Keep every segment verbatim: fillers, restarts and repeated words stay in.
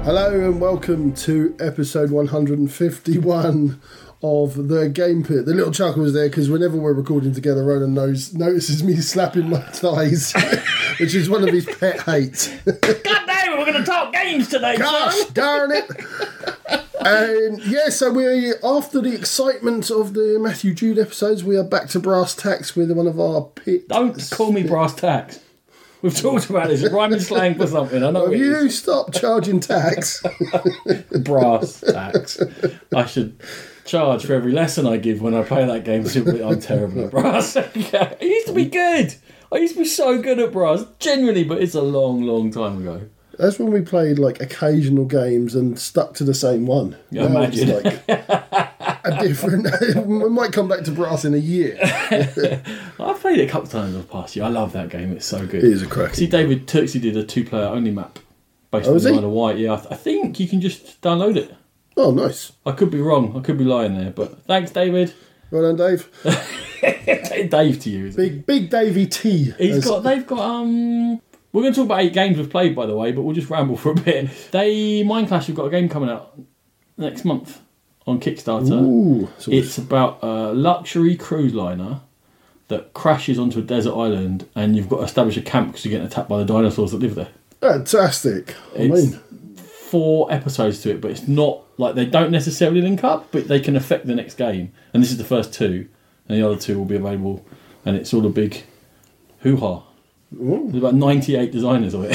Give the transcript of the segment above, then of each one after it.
Hello and welcome to episode one hundred fifty-one of the Game Pit. The little chuckle was there because whenever we're recording together, Ronan knows, notices me slapping my thighs, which is one of his pet hates. God damn it, we're going to talk games today, Gosh son. darn it. And yeah, so we after the excitement of the Matthew Jude episodes, we are back to brass tacks with one of our pit. Don't call me brass tacks. We've talked about this. Rhyming slang for something. I know Have it you is. stop charging tax? Brass tacks. I should charge for every lesson I give when I play that game. Simply, I'm terrible at brass. I used to be good. I used to be so good at brass. Genuinely, but it's a long, long time ago. That's when we played like occasional games and stuck to the same one. Yeah, Now imagine. It's like a different. We might come back to brass in a year. I've played it a couple of times in the past year. I love that game. It's so good. It is a crack. See, David Turksey did a two-player only map based Oh, on is he? Isle of Wight. Yeah, I, th- I think you can just download it. Oh, nice. I could be wrong. I could be lying there, but thanks, David. Well done, Dave. Dave to you. Is it? Big, big Davey T. He's as- got. They've got. Um, we're going to talk about eight games we've played, by the way, but we'll just ramble for a bit. They Mind Clash have got a game coming out next month on Kickstarter. Ooh, so It's about a luxury cruise liner that crashes onto a desert island, and you've got to establish a camp because you're getting attacked by the dinosaurs that live there. fantastic. I It's mean, four episodes to it, but it's not like they don't necessarily link up, but they can affect the next game. And this is the first two, and the other two will be available. And it's all a big hoo-ha. There's about ninety-eight designers of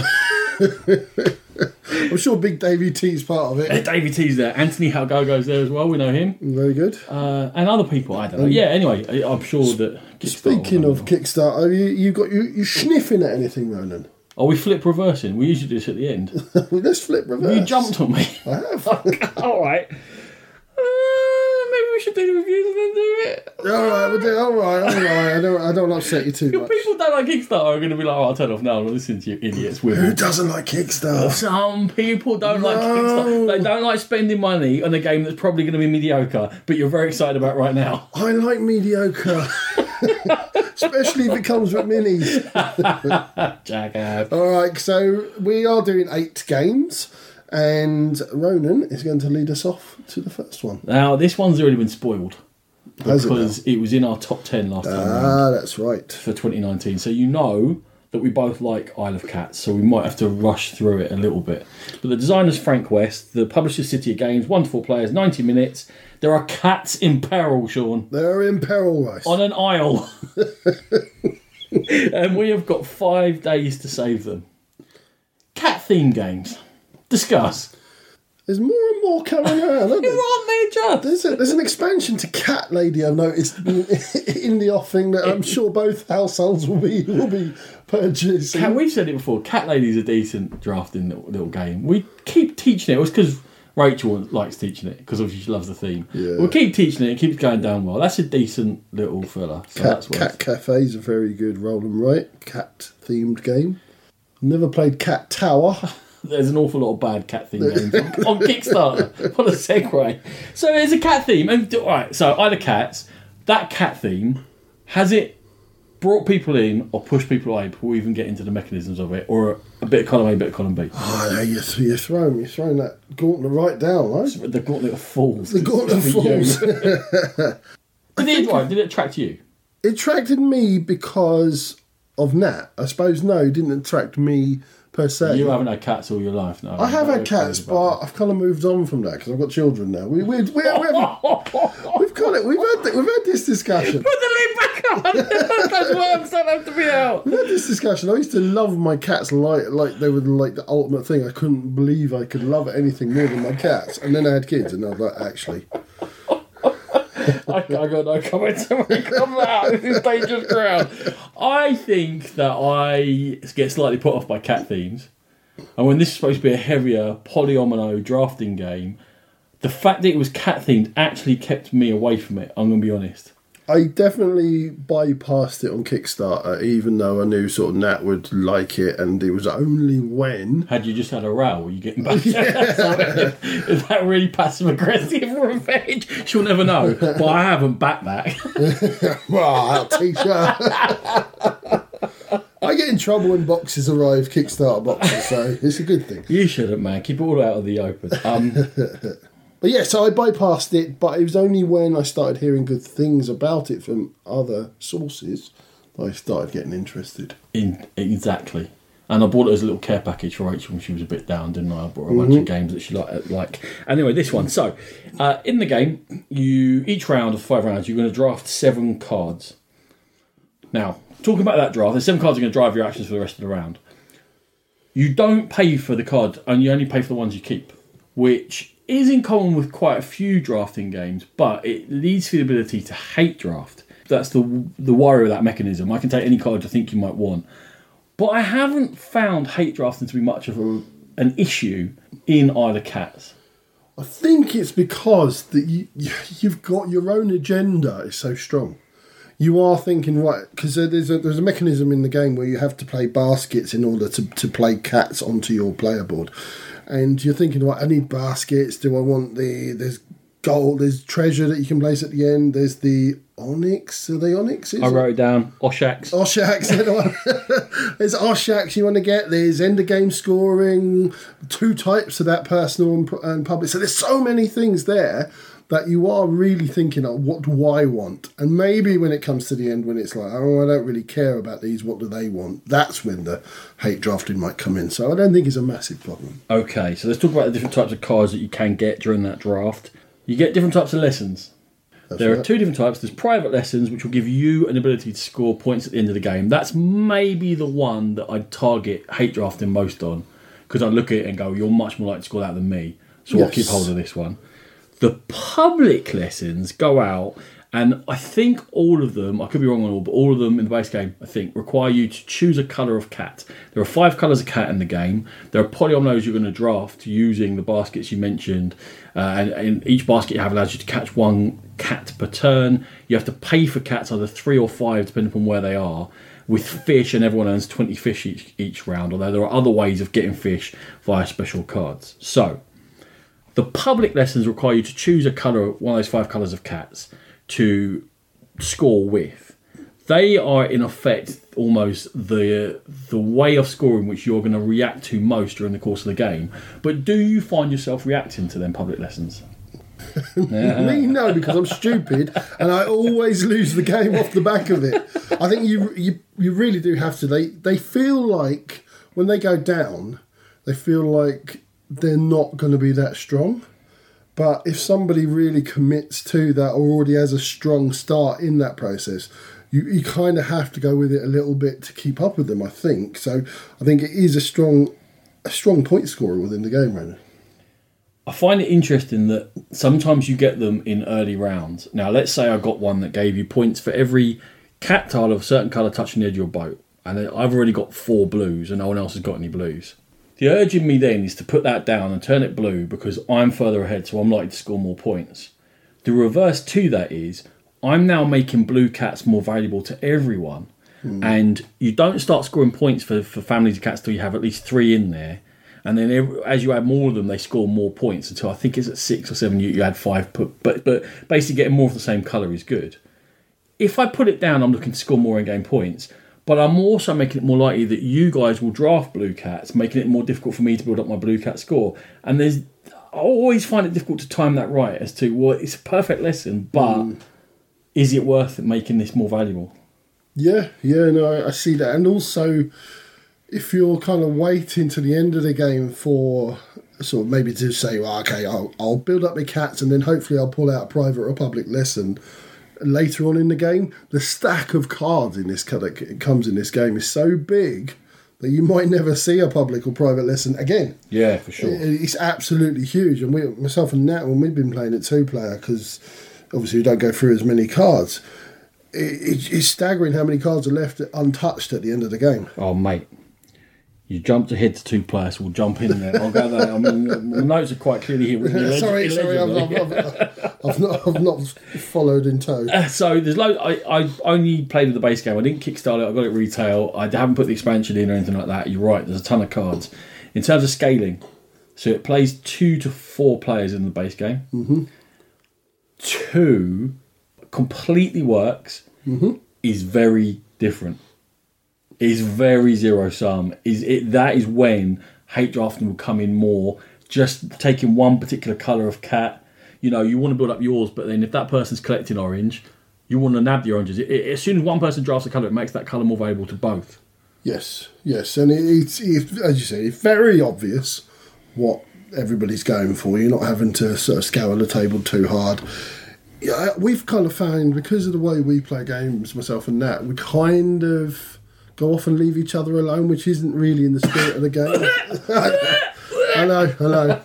it. I'm sure Big Davey T is part of it. Davey T's there. Anthony Halgogo's there as well. We know him. Very good. Uh, and other people. I don't know. Yeah. Anyway, I- I'm sure that. Kickstarter Speaking will of know. Kickstarter, you you got you you sniffing at anything, Ronan? Are we flip reversing? We usually do this at the end. Let's flip reverse. You jumped on me. I have. All right. Uh, maybe we should do the reviews and then do it. All right, we'll do. All right, all right. I don't. I don't upset you too If much. people don't like Kickstarter are going to be like, oh, I'll turn off now. I'm not listening to you idiots. Who Women. doesn't like Kickstarter? Some people don't like No. Kickstarter. They don't like spending money on a game that's probably going to be mediocre, but you're very excited about right now. I like mediocre, especially if it comes with minis. Jackass. All right, so we are doing eight games, and Ronan is going to lead us off to the first one. Now, this one's already been spoiled Has it now? because it, was in our top ten last time round Ah, that's right. for twenty nineteen. So you know that we both like Isle of Cats, so we might have to rush through it a little bit. But the designer's Frank West, the publisher's City of Games, one to four players, ninety minutes. There are cats in peril, Sean. They're in peril, Rice. On an isle. And we have got five days to save them. Cat themed games. Discuss. There's more and more coming around, isn't You there? are major. There's, a, there's an expansion to Cat Lady I've noticed in the offing that I'm sure both households will be will be purchasing. Cat, we've said it before. Cat Lady's a decent drafting little, little game. We keep teaching it. It was because Rachel likes teaching it because obviously she loves the theme. Yeah. We'll keep teaching it. It keeps going down well. That's a decent little fella. So Cat, that's what Cat Cafe's a very good roll and write cat themed game. Never played Cat Tower. There's an awful lot of bad cat theme games on, on Kickstarter. What a segue. So there's a cat theme. And, all right, so either cats, that cat theme, has it brought people in or pushed people away before we even get into the mechanisms of it, or a bit of column A, a bit of column B? Oh, no, you're, you're throwing you're throwing that gauntlet right down, right? The gauntlet of fools. The gauntlet For you. falls. Did it, right, did it attract you? It attracted me because of Nat. I suppose no, it didn't attract me per se. You haven't had cats all your life, no? I have had cats, but I've kind of moved on from that because I've got children now. We, we, we, we have, we've got it. We've had we've had this discussion. Put the lid back on! Those worms don't have to be out! We've had this discussion. I used to love my cats like like they were like the ultimate thing. I couldn't believe I could love anything more than my cats. And then I had kids, and I was like, actually, I, I got no comments to make on that. This is dangerous ground. I think that I get slightly put off by cat themes. And when this is supposed to be a heavier polyomino drafting game, the fact that it was cat themed actually kept me away from it, I'm going to be honest. I definitely bypassed it on Kickstarter, even though I knew sort of Nat would like it, and it was only when. Had you just had a row, were you getting back? Is that really passive aggressive revenge? She'll never know. But I haven't backed that. Well, I'll teach her. I get in trouble when boxes arrive, Kickstarter boxes, so it's a good thing. You shouldn't, man. Keep it all out of the open. Um, but yeah, so I bypassed it, but it was only when I started hearing good things about it from other sources that I started getting interested. in Exactly. And I bought it as a little care package for Rachel when she was a bit down, didn't I? I bought her a bunch mm-hmm. of games that she liked. Like. Anyway, this one. So, uh, in the game, you each round of five rounds, you're going to draft seven cards. Now, talking about that draft, the seven cards are going to drive your actions for the rest of the round. You don't pay for the card, and you only pay for the ones you keep, which is in common with quite a few drafting games, but it leads to the ability to hate draft. That's the the worry of that mechanism. I can take any card I think you might want. But I haven't found hate drafting to be much of a, an issue in Isle of Cats. I think it's because that you, you've got your own agenda is so strong. You are thinking, right, because there's a, there's a mechanism in the game where you have to play baskets in order to, to play cats onto your player board. And you're thinking, right, I need baskets. Do I want the... There's gold, there's treasure that you can place at the end. There's the onyx. Are they onyxes? I wrote it down. Oshaks. Oshaks. There's Oshaks you want to get. There's end of game scoring. Two types of that, personal and, and public. So there's so many things there that you are really thinking, oh, what do I want? And maybe when it comes to the end, when it's like, oh, I don't really care about these, what do they want? That's when the hate drafting might come in. So I don't think it's a massive problem. Okay, so let's talk about the different types of cards that you can get during that draft. You get different types of lessons. That's there right. are two different types. There's private lessons, which will give you an ability to score points at the end of the game. That's maybe the one that I'd target hate drafting most on, because I look at it and go, you're much more likely to score that than me. So yes. I'll keep hold of this one. The public lessons go out, and I think all of them, I could be wrong on all, but all of them in the base game, I think, require you to choose a colour of cat. There are five colours of cat in the game. There are polyominoes you're going to draft using the baskets you mentioned, uh, and, and each basket you have allows you to catch one cat per turn. You have to pay for cats, either three or five, depending upon where they are, with fish, and everyone earns twenty fish each, each round, although there are other ways of getting fish via special cards. So, the public lessons require you to choose a colour, one of those five colours of cats, to score with. They are in effect almost the the way of scoring which you're going to react to most during the course of the game. But do you find yourself reacting to them public lessons? Yeah. Me, no, because I'm stupid and I always lose the game off the back of it. I think you you you really do have to. They they feel like when they go down, they feel like they're not going to be that strong. But if somebody really commits to that or already has a strong start in that process, you, you kind of have to go with it a little bit to keep up with them, I think. So I think it is a strong a strong point scorer within the game, Ronan. I find it interesting that sometimes you get them in early rounds. Now, let's say I got one that gave you points for every cat tile of a certain colour touching the edge of your boat. And I've already got four blues and no one else has got any blues. The urge in me then is to put that down and turn it blue because I'm further ahead, so I'm likely to score more points. The reverse to that is I'm now making blue cats more valuable to everyone. Mm. And you don't start scoring points for, for families of cats till you have at least three in there. And then every, as you add more of them, they score more points until I think it's at six or seven, you, you add five. But, but, but basically getting more of the same colour is good. If I put it down, I'm looking to score more in-game points. But I'm also making it more likely that you guys will draft blue cats, making it more difficult for me to build up my blue cat score. And there's, I always find it difficult to time that right as to, well, it's a perfect lesson, but mm. is it worth it making this more valuable? Yeah, yeah, no, I, I see that. And also, if you're kind of waiting to the end of the game for sort of maybe to say, well, okay, I'll, I'll build up my cats and then hopefully I'll pull out a private or public lesson later on in the game, the stack of cards in this that comes in this game is so big that you might never see a public or private lesson again. Yeah, for sure. It's absolutely huge. And we, myself and Nat, when we've been playing it two-player, because obviously we don't go through as many cards, it, it's staggering how many cards are left untouched at the end of the game. Oh, mate. You jumped ahead to two players, we'll jump in there. I'll go there. I mean, the notes are quite clearly here. Illeg- sorry, sorry, I've, I've, I've, I've, not, I've not followed in tow. Uh, so there's loads. I, I only played with the base game. I didn't kickstart it. I got it retail. I haven't put the expansion in or anything like that. You're right. There's a ton of cards. In terms of scaling, so it plays two to four players in the base game. Mm-hmm. Two completely works. Mm-hmm. Is very different. is very zero sum. Is it that is when hate drafting will come in more. Just taking one particular colour of cat. You know, you want to build up yours, but then if that person's collecting orange, you want to nab the oranges. It, it, as soon as one person drafts a colour, it makes that colour more valuable to both. Yes, yes, and it, it's, it, as you say, it's very obvious what everybody's going for. You're not having to sort of scour the table too hard. Yeah, we've kind of found, because of the way we play games, myself and Nat, we kind of go off and leave each other alone, which isn't really in the spirit of the game. I know, I know.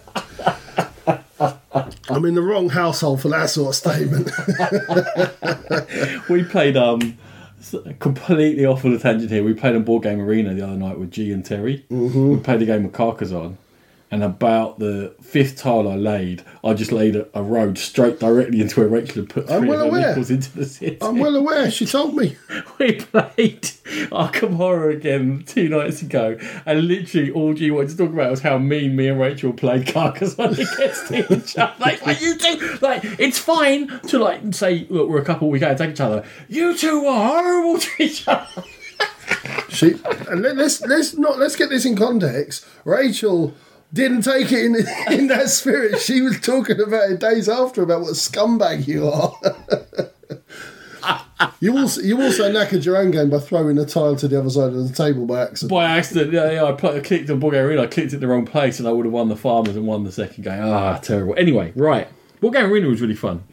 I'm in the wrong household for that sort of statement. We played, um, completely off on a tangent here, we played on Board Game Arena the other night with G and Terry. Mm-hmm. We played a game of Carcassonne. And about the fifth tile I laid, I just laid a, a road straight directly into where Rachel had put three I'm well of her aware. nipples into the city. I'm well aware, she told me. We played Arkham Horror again two nights ago, and literally all G wanted to talk about was how mean me and Rachel played Carcassonne against each other. Like, like, you two, like, it's fine to like say, look, we're a couple, we can't take each other. You two are horrible to each other. She, and let, let's let's not let's get this in context. Rachel didn't take it in in that spirit. She was talking about it days after about what a scumbag you are. you also you also knackered your own game by throwing a tile to the other side of the table by accident. By accident, yeah, yeah. I, put, I clicked on Board Game Arena. I clicked it in the wrong place, and I would have won the farmers and won the second game. Ah, terrible. Anyway, right. Board Game Arena was really fun.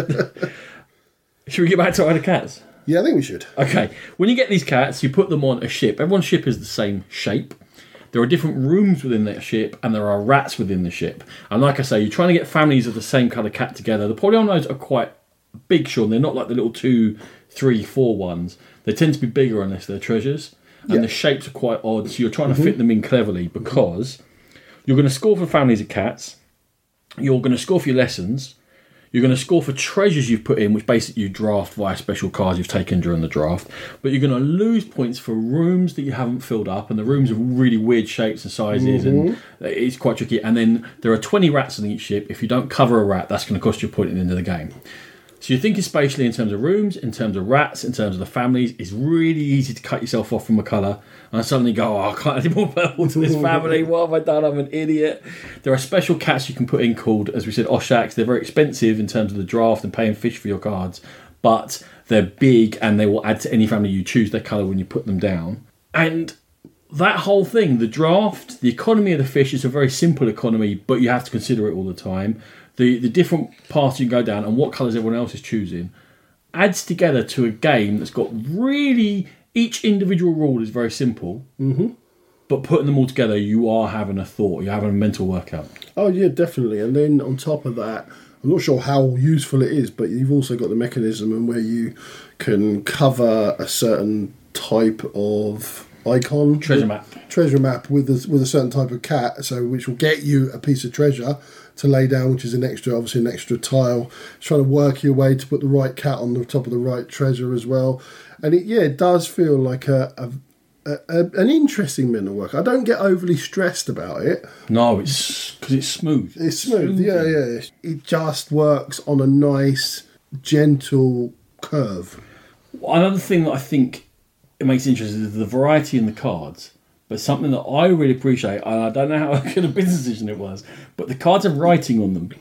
Should we get back to our cats? Yeah, I think we should. Okay. When you get these cats, you put them on a ship. Everyone's ship is the same shape. There are different rooms within that ship, and there are rats within the ship. And like I say, you're trying to get families of the same colour cat together. The Polyominoes are quite big, Sean. They're not like the little two, three, four ones. They tend to be bigger unless they're treasures. And yeah. The shapes are quite odd, so you're trying to mm-hmm. fit them in cleverly, because you're going to score for families of cats. You're going to score for your lessons. You're going to score for treasures you've put in, which basically you draft via special cards you've taken during the draft. But you're going to lose points for rooms that you haven't filled up, and the rooms are really weird shapes and sizes, mm-hmm. and it's quite tricky. And then there are twenty rats on each ship. If you don't cover a rat, that's going to cost you a point at the end of the game. So you're thinking spatially in terms of rooms, in terms of rats, in terms of the families. It's really easy to cut yourself off from a colour and suddenly go, oh, I can't add any more purple to this family. What have I done? I'm an idiot. There are special cats you can put in called, as we said, Oshaks. They're very expensive in terms of the draft and paying fish for your cards, but they're big and they will add to any family you choose their colour when you put them down. And that whole thing, the draft, the economy of the fish is a very simple economy, but you have to consider it all the time. The the different paths you can go down and what colours everyone else is choosing adds together to a game that's got really... Each individual rule is very simple, mm-hmm. but putting them all together, you are having a thought. You're having a mental workout. Oh, yeah, definitely. And then on top of that, I'm not sure how useful it is, but you've also got the mechanism and where you can cover a certain type of icon. Treasure map. Treasure map with a, with a certain type of cat, so which will get you a piece of treasure to lay down, which is an extra, obviously an extra tile. Trying to work your way to put the right cat on the top of the right treasure as well. And it, yeah, it does feel like a, a, a, a an interesting mental work. I don't get overly stressed about it. No, it's because it's smooth. It's smooth, yeah, yeah. It just works on a nice, gentle curve. Another thing that I think it makes it interesting is the variety in the cards. But something that I really appreciate, and I don't know how good a business decision it was, but the cards have writing on them.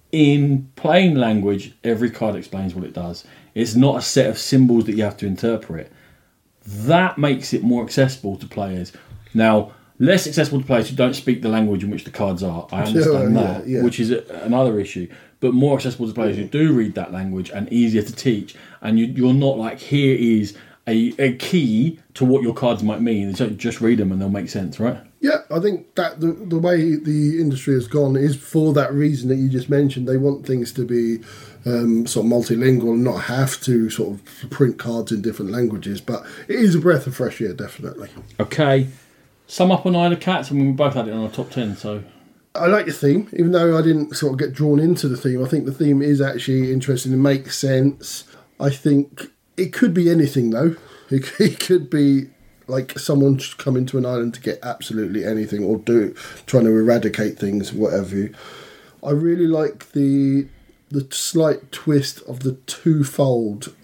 In plain language, every card explains what it does. It's not a set of symbols that you have to interpret. That makes it more accessible to players. Now, less accessible to players who don't speak the language in which the cards are. I understand yeah, that, yeah, yeah. which is a, another issue. But more accessible to players who do read that language and easier to teach. And you, you're not like, here is a, a key to what your cards might mean. So just read them and they'll make sense, right? Yeah, I think that the the way the industry has gone is for that reason that you just mentioned. They want things to be um, sort of multilingual and not have to sort of print cards in different languages. But it is a breath of fresh air, definitely. Okay. Sum up on Isle of Cats. I mean, we both had it on our top ten, so... I like the theme, even though I didn't sort of get drawn into the theme. I think the theme is actually interesting and makes sense. I think it could be anything, though. It, it could be... like someone coming to an island to get absolutely anything or do trying to eradicate things, whatever. I really like the the slight twist of the twofold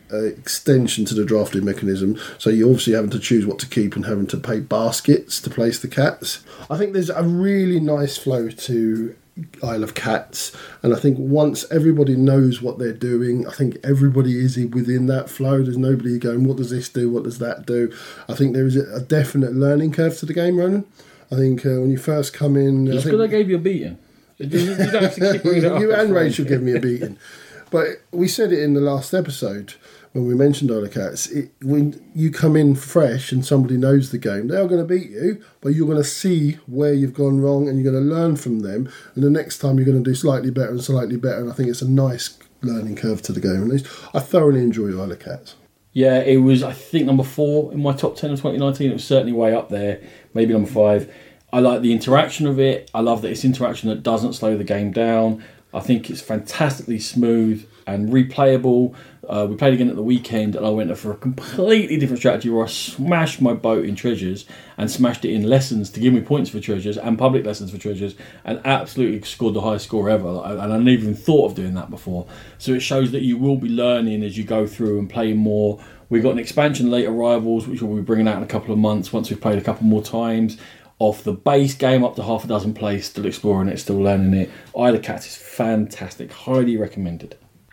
uh, extension to the drafting mechanism. So you're obviously having to choose what to keep and having to pay baskets to place the cats. I think there's a really nice flow to Isle of Cats, and I think once everybody knows what they're doing, I think everybody is within that flow. There's nobody going, what does this do, what does that do? I think there is a definite learning curve to the game, Ronan. I think uh, when you first come in, It's I because I think gave you a beating. You don't have to keep bringing it up. you and Rachel give me a beating, but we said it in the last episode when we mentioned Isle of Cats. It, when you come in fresh and somebody knows the game, they're going to beat you, but you're going to see where you've gone wrong and you're going to learn from them, and the next time you're going to do slightly better and slightly better, and I think it's a nice learning curve to the game. At least I thoroughly enjoy Isle of Cats. Yeah, it was, I think, number four in my top ten of twenty nineteen. It was certainly way up there, maybe number five. I like the interaction of it. I love that it's interaction that doesn't slow the game down. I think it's fantastically smooth and replayable. Uh, we played again at the weekend, and I went for a completely different strategy where I smashed my boat in treasures and smashed it in lessons to give me points for treasures and public lessons for treasures, and absolutely scored the highest score ever. And I never even thought of doing that before. So it shows that you will be learning as you go through and play more. We've got an expansion, Late Arrivals, which we'll be bringing out in a couple of months once we've played a couple more times. Off the base game up to half a dozen plays, still exploring it, still learning it. Isle of Cats is fantastic, highly recommended.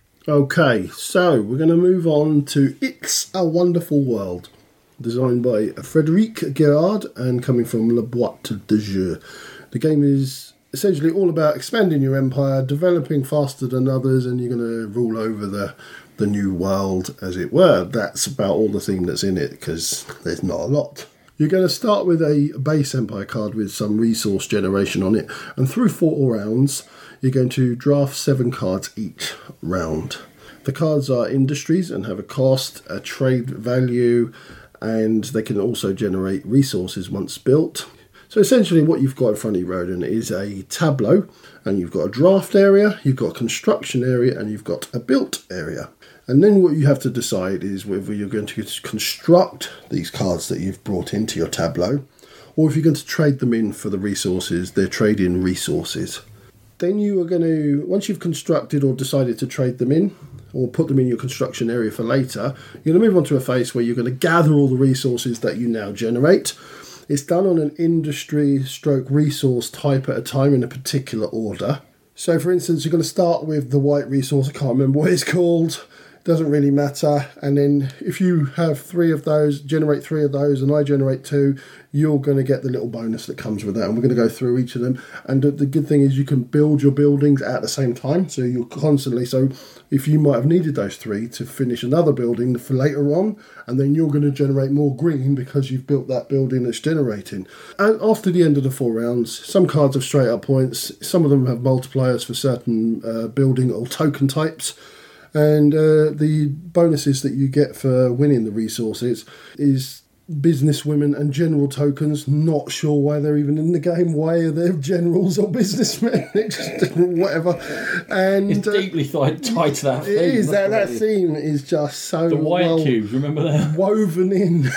Okay, so we're going to move on to It's a Wonderful World, designed by Frédéric Guérard and coming from La Boîte de Jeu. The game is essentially all about expanding your empire, developing faster than others, and you're going to rule over the the new world, as it were. That's about all the thing that's in it, because there's not a lot. You're going to start with a base empire card with some resource generation on it, and through four rounds, you're going to draft seven cards each round. The cards are industries and have a cost, a trade value, and they can also generate resources once built. So essentially what you've got in front of you, Ronan, is a tableau, and you've got a draft area, you've got a construction area, and you've got a built area. And then what you have to decide is whether you're going to construct these cards that you've brought into your tableau, or if you're going to trade them in for the resources. They're trade-in resources. Then you are going to, once you've constructed or decided to trade them in, or put them in your construction area for later, you're going to move on to a phase where you're going to gather all the resources that you now generate. It's done on an industry stroke resource type at a time in a particular order. So for instance, you're going to start with the white resource. I can't remember what it's called. Doesn't really matter. And then if you have three of those, generate three of those, and I generate two, you're going to get the little bonus that comes with that. And we're going to go through each of them. And the, the good thing is you can build your buildings at the same time. So you're constantly, so if you might have needed those three to finish another building for later on, and then you're going to generate more green because you've built that building that's generating. And after the end of the four rounds, some cards have straight up points. Some of them have multipliers for certain uh, building or token types. And uh, the bonuses that you get for winning the resources is businesswomen and general tokens. Not sure why they're even in the game. Why are they generals or businessmen? It's just whatever. And It's deeply tied, tied to that uh, theme. it is. That, that That's theme is just so The white well cubes, remember that? woven in.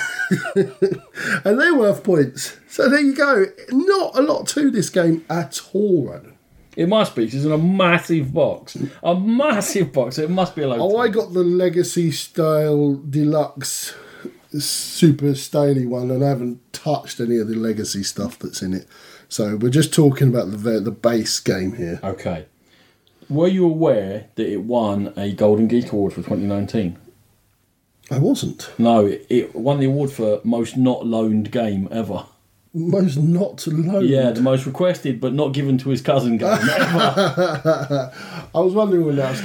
And they're worth points. So there you go. Not a lot to this game at all, Ronan. It must be, 'cause it's in a massive box. A massive box, so it must be a load. Oh, I got the Legacy Style Deluxe Super Staley one, and I haven't touched any of the Legacy stuff that's in it. So we're just talking about the the base game here. Okay. Were you aware that it won a Golden Geek Award for twenty nineteen? I wasn't. No, it, it won the award for most not loaned game ever. Most not to load. Yeah, the most requested but not given to his cousin game ever. I was wondering when that was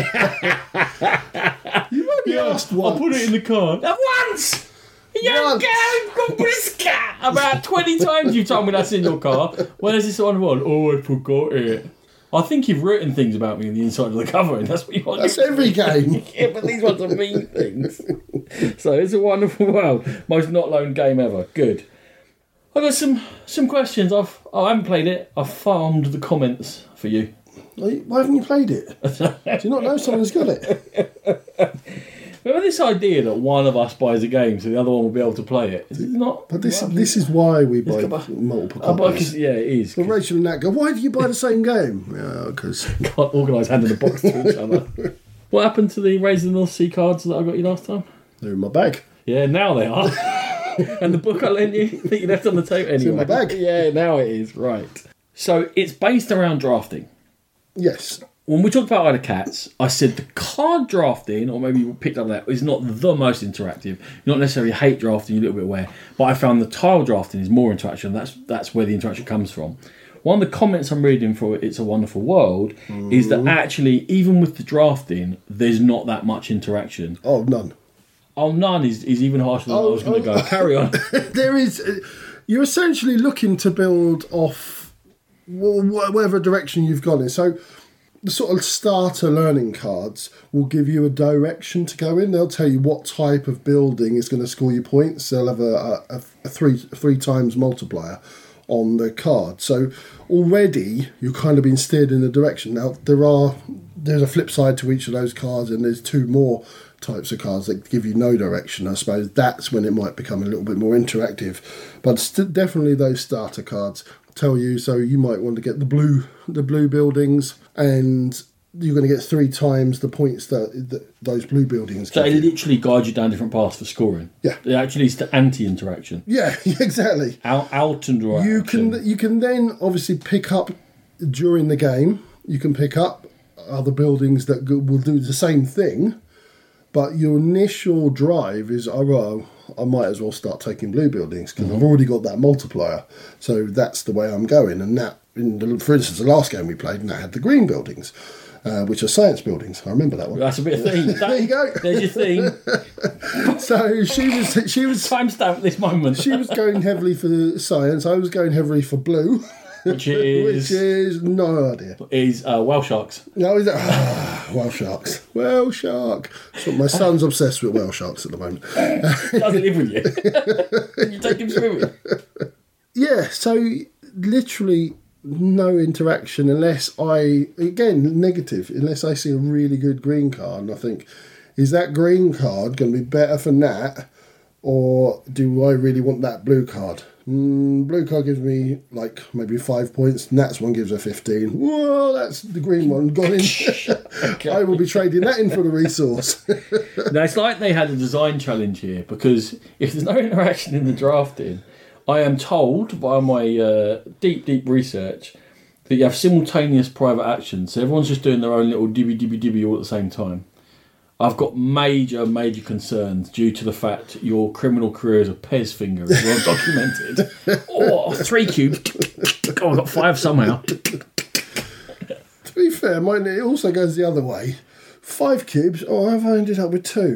coming. You only asked once. I put it in the car. At once! Young Once. girl, Briska! About twenty times you told me that's in your car. Where's this one one? Oh, I forgot it. I think you've written things about me on the inside of the cover, and that's what you want. That's every game. Yeah, but these ones are mean things. So it's a wonderful world. Most not loaned game ever. Good. I've got some some questions. I've I haven't played it. I've farmed the comments for you. Why haven't you played it? Do you not know someone's got it? Remember this idea that one of us buys a game so the other one will be able to play it? It's not. But this well, this is why we buy got- multiple I buy- copies. yeah, it is. But Rachel and Nat go, why do you buy the same game? Yeah, because Can't organise handing the box to each other. What happened to the Raise the North Sea cards that I got you last time? They're in my bag. Yeah, now they are. And the book I lent you, that you left on the table anyway. It's in my bag. Yeah, now it is, right. So it's based around drafting. Yes. When we talked about Isle of Cats, I said the card drafting, or maybe you picked up that, is not the most interactive. You not necessarily hate drafting, you're a little bit aware. But I found the tile drafting is more interaction. That's that's where the interaction comes from. One of the comments I'm reading for It's a Wonderful World mm. is that actually, even with the drafting, there's not that much interaction. Oh, none. Oh, none is, is even harsher than oh, I was going to oh. go. Carry on. There is... You're essentially looking to build off whatever direction you've gone in. So the sort of starter learning cards will give you a direction to go in. They'll tell you what type of building is going to score you points. They'll have a, a, a three three times multiplier on the card. So already you're kind of being steered in a direction. Now there are there's a flip side to each of those cards, and there's two more types of cards that give you no direction. I suppose that's when it might become a little bit more interactive. But st- definitely those starter cards tell you, so you might want to get the blue the blue buildings, and you're going to get three times the points that, that those blue buildings so give it you. literally guides you down different paths for scoring. Yeah, it actually is the anti-interaction. Yeah, exactly. Out, out and right. You can you can then obviously pick up during the game. You can pick up other buildings that go, will do the same thing, but your initial drive is, oh well, I might as well start taking blue buildings because mm-hmm. I've already got that multiplier. So that's the way I'm going. And that, in the, for instance, the last game we played, and that had the green buildings, uh, which are science buildings. I remember that one. That's a bit of theme. That, there you go. There's your theme. So she was she was timestamp this moment. She was going heavily for science. I was going heavily for blue. Which is... Which is... No idea. Is uh, whale sharks. No, is that... Oh, whale sharks. Whale shark. So my son's obsessed with whale sharks at the moment. Does he live with you? You take him swimming? Yeah, so literally no interaction unless I... Again, negative. Unless I see a really good green card and I think, is that green card going to be better for Nat, or do I really want that blue card? Mm, blue card gives me like maybe five points. Nat's one gives her fifteen. Whoa, that's the green one gone in. Okay. I will be trading that in for the resource. Now it's like they had a design challenge here, because if there's no interaction in the drafting, I am told by my uh, deep, deep research that you have simultaneous private actions. So everyone's just doing their own little dibby, dibby, dibby all at the same time. I've got major, major concerns due to the fact your criminal career as a Pez finger is well documented. Oh, three cubes. Oh, I got five somehow. To be fair, mine it also goes the other way. Five cubes. Oh, I've ended up with two.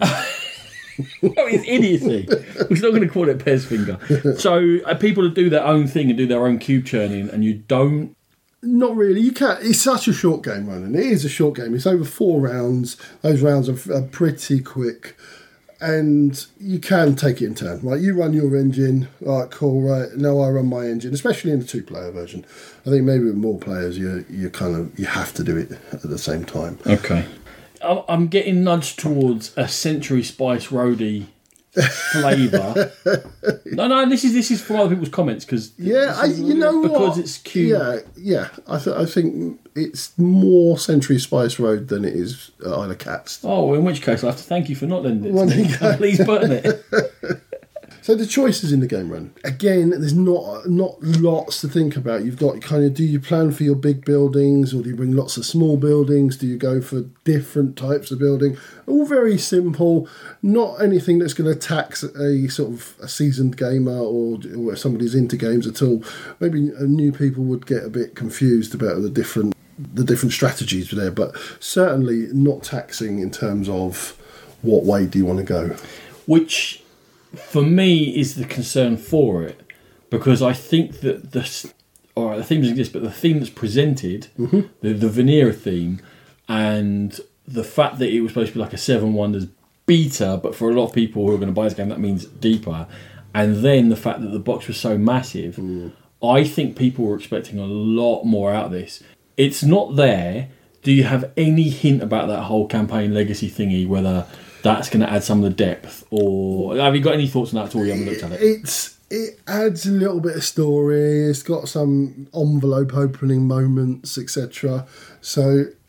No, it's idiocy. We're not going to call it Pez finger. So uh, people that do their own thing and do their own cube churning, and you don't. Not really. You can't. It's such a short game, Ronan. It is a short game. It's over four rounds. Those rounds are, are pretty quick, and you can take it in turn. Like you run your engine. All right, cool. Right now I run my engine. Especially in the two-player version. I think maybe with more players, you you kind of you have to do it at the same time. Okay. I'm getting nudged towards a Century Spice Roadie flavour. no, no, this is this is from other people's comments because yeah, I, you know because what? it's cute. Yeah, yeah. I th- I think it's more Century Spice Road than it is uh, Isle of Cats. Oh, in which case I have to thank you for not lending it. Well, to me. Please burn it. So the choices in the game run, again, there's not not lots to think about. You've got kind of, do you plan for your big buildings or do you bring lots of small buildings? Do you go for different types of building? All very simple, not anything that's going to tax a sort of a seasoned gamer or, or somebody who's into games at all. Maybe new people would get a bit confused about the different the different strategies there, but certainly not taxing in terms of what way do you want to go. Which, for me, is the concern for it, because I think that the all right, the theme doesn't exist, but the theme that's presented, mm-hmm. the the Vanera theme, and the fact that it was supposed to be like a Seven Wonders beta, but for a lot of people who are going to buy this game, that means deeper, and then the fact that the box was so massive, mm. I think people were expecting a lot more out of this. It's not there. Do you have any hint about that whole campaign legacy thingy, whether that's going to add some of the depth, or have you got any thoughts on that at all? You haven't looked at it. It's it adds a little bit of story. It's got some envelope opening moments, et cetera. So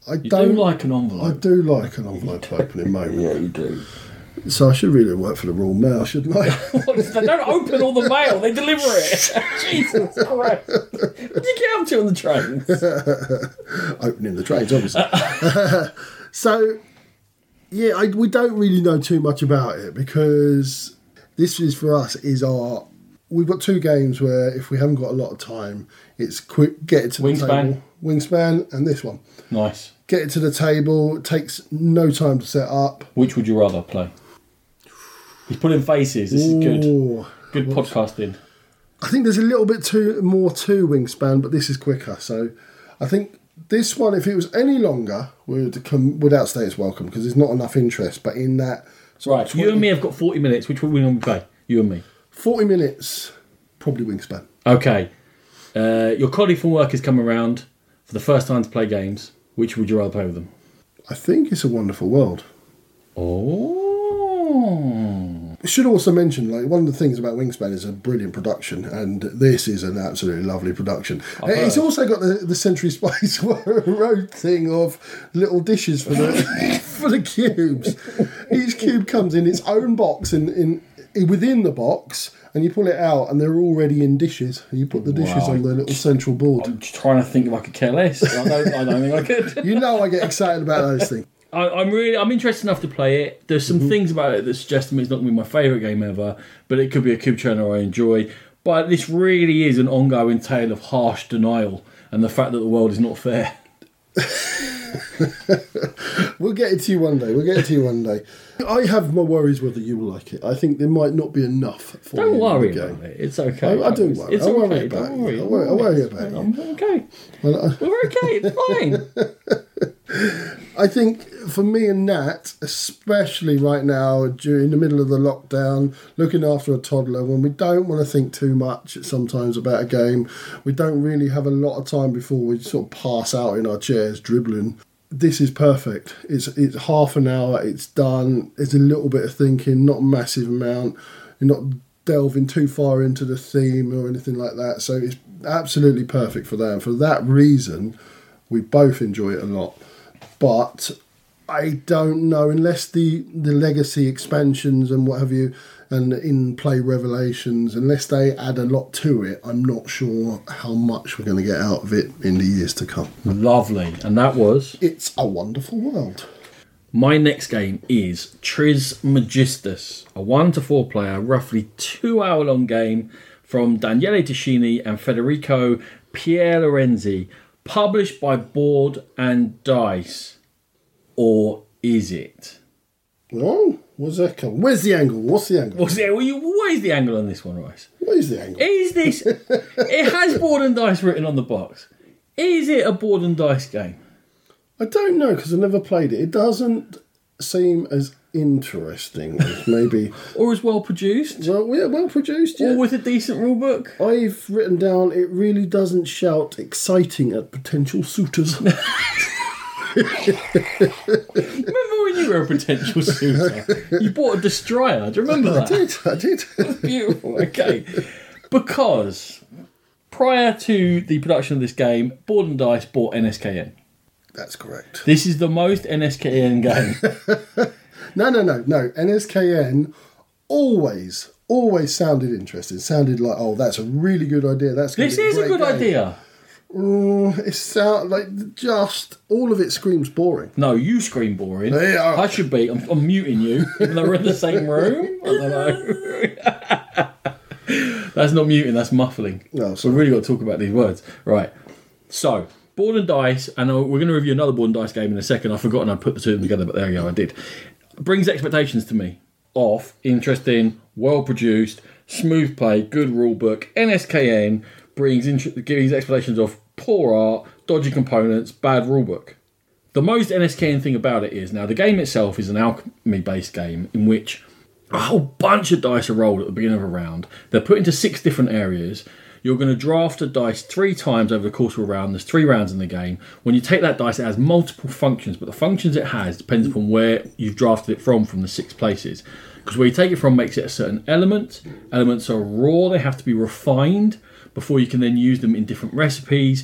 I You don't do like an I envelope. do like an envelope opening moment. Yeah, you do. So I should really work for the Royal Mail, shouldn't I? They don't open all the mail, they deliver it. Jesus Christ. What did you get up to on the trains? Opening the trains, obviously. So, yeah, I, we don't really know too much about it because this is for us is our. We've got two games where if we haven't got a lot of time, it's quick get it to the Wingspan. table. Wingspan and this one. Nice. Get it to the table. It takes no time to set up. Which would you rather play? He's putting faces. This is good. Ooh. Good podcasting. I think there's a little bit too more to Wingspan, but this is quicker. So I think this one, if it was any longer, would come would outstay its welcome because there's not enough interest. But in that, sort Right, of you twenty and me have got forty minutes. Which one we normally play? You and me. forty minutes, probably Wingspan. Okay. Uh, your colleague from work has come around for the first time to play games. Which would you rather play with them? I think it's a wonderful world. Oh. I should also mention, like, one of the things about Wingspan is a brilliant production, and this is an absolutely lovely production. I've It's heard. also got the, the Century Spice Road thing of little dishes for the for the cubes. Each cube comes in its own box in, in, in within the box, and you pull it out, and they're already in dishes. And you put the dishes Wow. on the little central board. I'm just trying to think if I could care less. I don't, I don't think I could. You know, I get excited about those things. I, I'm really, I'm interested enough to play it. There's some things about it that suggest to me it's not going to be my favourite game ever, but it could be a cube churner I enjoy. But this really is an ongoing tale of harsh denial and the fact that the world is not fair. We'll get it to you one day. We'll get it to you one day. I have my worries whether you will like it. I think there might not be enough for you. Don't in worry the about game. it. It's okay. I, I do It's- worry. It's I okay. worry about Don't you. worry. I worry, I worry about you. I'm okay. Well, I, We're okay. It's fine. I think for me and Nat, especially right now during the middle of the lockdown, looking after a toddler, when we don't want to think too much sometimes about a game, we don't really have a lot of time before we sort of pass out in our chairs dribbling. This is perfect. It's it's half an hour. It's done. It's a little bit of thinking, not a massive amount. You're not delving too far into the theme or anything like that. So it's absolutely perfect for that. And for that reason, we both enjoy it a lot. But I don't know, unless the, the legacy expansions and what have you, and in-play revelations, unless they add a lot to it, I'm not sure how much we're going to get out of it in the years to come. Lovely. And that was... It's a wonderful world. My next game is Trismegistus, a one to four player, roughly two hour long game from Daniele Tascini and Federico Pierlorenzi, published by Board and Dice. Or is it? Oh, what's that come? Where's the angle? What's the angle? What's the, what is the angle on this one, Rice? What is the angle? Is this... it has Board and Dice written on the box. Is it a Board and Dice game? I don't know because I never played it. It doesn't seem as interesting as maybe. Or as well produced? Well, yeah, well produced. Yeah. Or with a decent rule book? I've written down. It really doesn't shout exciting at potential suitors. Remember when you were a potential suitor? You bought a destroyer. Do you remember that? I did. I did. Beautiful. Okay. Because prior to the production of this game, Board and Dice bought N S K N. That's correct. This is the most N S K N game. No, no, no, no. N S K N always, always sounded interesting. Sounded like, oh, that's a really good idea. That's gonna This be is a great good game. idea. Mm, it sound like just all of it screams boring. No, you scream boring. Yeah. I should be. I'm, I'm muting you, even though we're in the same room. I don't know. That's not muting, that's muffling. No, We've sorry. really got to talk about these words. Right. So, Board and Dice, and we're going to review another Board and Dice game in a second. I've forgotten I put the two of them together, but there you go, I did. Brings expectations to me of interesting, well produced, smooth play, good rule book. N S K N brings int- brings expectations of poor art, dodgy components, bad rulebook. The most N S K N thing about it is, now the game itself is an alchemy-based game in which a whole bunch of dice are rolled at the beginning of a round. They're put into six different areas. You're going to draft a dice three times over the course of a round. There's three rounds in the game. When you take that dice, it has multiple functions, but the functions it has depends upon where you've drafted it from, from the six places. Because where you take it from makes it a certain element. Elements are raw, they have to be refined before you can then use them in different recipes.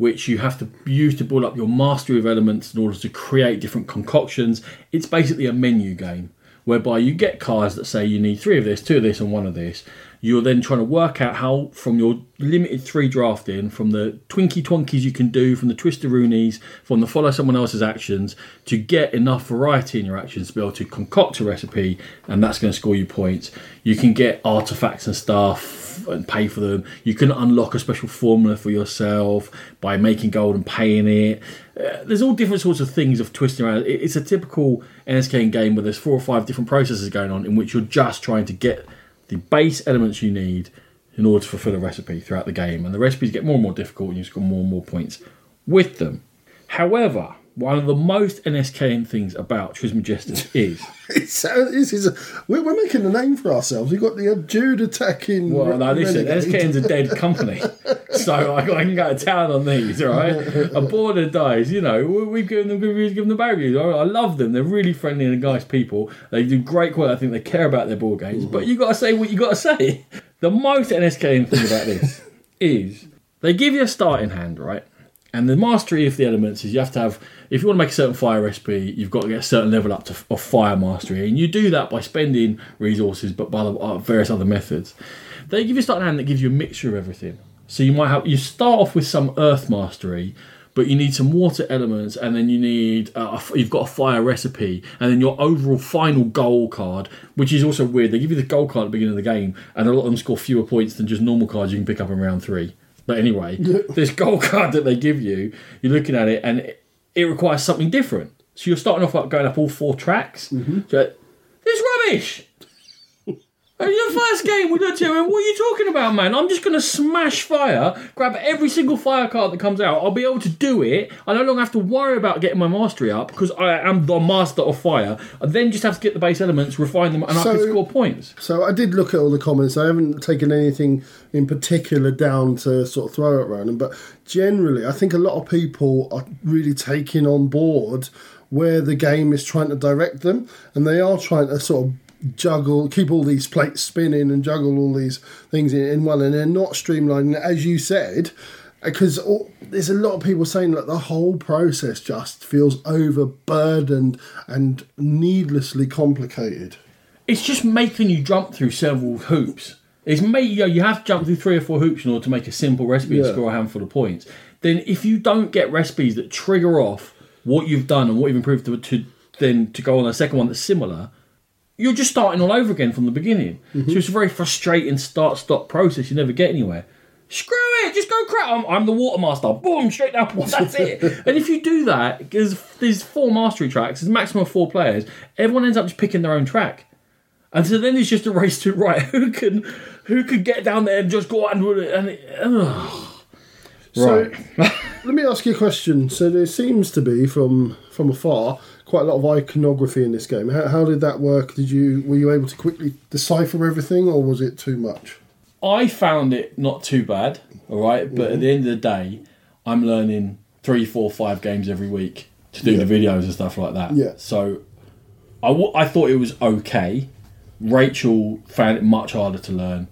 which you have to use to build up your mastery of elements in order to create different concoctions. It's basically a menu game, whereby you get cards that say you need three of this, two of this, and one of this. You're then trying to work out how, from your limited three drafting, from the Twinkie Twonkies you can do, from the Twister-Roonies, from the follow someone else's actions, to get enough variety in your actions to be able to concoct a recipe, and that's going to score you points. You can get artifacts and stuff and pay for them. You can unlock a special formula for yourself by making gold and paying it. Uh, there's all different sorts of things of twisting around. It's a typical N S K game where there's four or five different processes going on in which you're just trying to get the base elements you need in order to fulfill a recipe throughout the game. And the recipes get more and more difficult and you score more and more points with them. However, one of the most N S K N things about Trismegistus is... it's, uh, this is a, we're, we're making a name for ourselves. We've got the uh, Jude attacking... Well, no, listen, N S K N's a dead company. So I, I can go to town on these, all right? A border dies, you know, we've given them good reviews, given them bad reviews. I love them. They're really friendly and nice people. They do great quality. I think they care about their board games. Mm-hmm. But you got to say what you got to say. The most N S K N thing about this is they give you a starting hand, right? And the mastery of the elements is you have to have, if you want to make a certain fire recipe, you've got to get a certain level up to of fire mastery. And you do that by spending resources, but by the, uh, various other methods. They give you a starting hand that gives you a mixture of everything. So you might have, you start off with some earth mastery, but you need some water elements, and then you need, uh, a, you've got a fire recipe, and then your overall final goal card, which is also weird. They give you the goal card at the beginning of the game, and a lot of them score fewer points than just normal cards you can pick up in round three. But anyway, this gold card that they give you, you're looking at it, and it, it requires something different. So you're starting off like going up all four tracks. Mm-hmm. So like, this is rubbish. Your first game we looked at him, what are you talking about, man? I'm just going to smash fire, grab every single fire card that comes out. I'll be able to do it. I no longer have to worry about getting my mastery up because I am the master of fire. I then just have to get the base elements, refine them, and so, I can score points. So I did look at all the comments. I haven't taken anything in particular down to sort of throw at random, but generally I think a lot of people are really taking on board where the game is trying to direct them, and they are trying to sort of juggle, keep all these plates spinning and juggle all these things in, in one, and they're not streamlining, as you said, because there's a lot of people saying that the whole process just feels overburdened and needlessly complicated. It's just making you jump through several hoops. It's make, you know, you have to jump through three or four hoops in order to make a simple recipe yeah. and score a handful of points. Then if you don't get recipes that trigger off what you've done and what you've improved to, to then to go on a second one that's similar, you're just starting all over again from the beginning. Mm-hmm. So it's a very frustrating start-stop process. You never get anywhere. Screw it, just go crack. I'm, I'm the water master. Boom, straight down. That's it. And if you do that, because there's four mastery tracks, there's a maximum of four players, everyone ends up just picking their own track. And so then it's just a race to, right, who can who can get down there and just go out and do it. And it ugh. So, right. Let me ask you a question. So there seems to be, from from afar, quite a lot of iconography in this game. How, how did that work? Did you were you able to quickly decipher everything, or was it too much? I found it not too bad, all right. But mm-hmm. at the end of the day, I'm learning three, four, five games every week to do yeah. the videos and stuff like that. Yeah. So I, w- I thought it was okay. Rachel found it much harder to learn,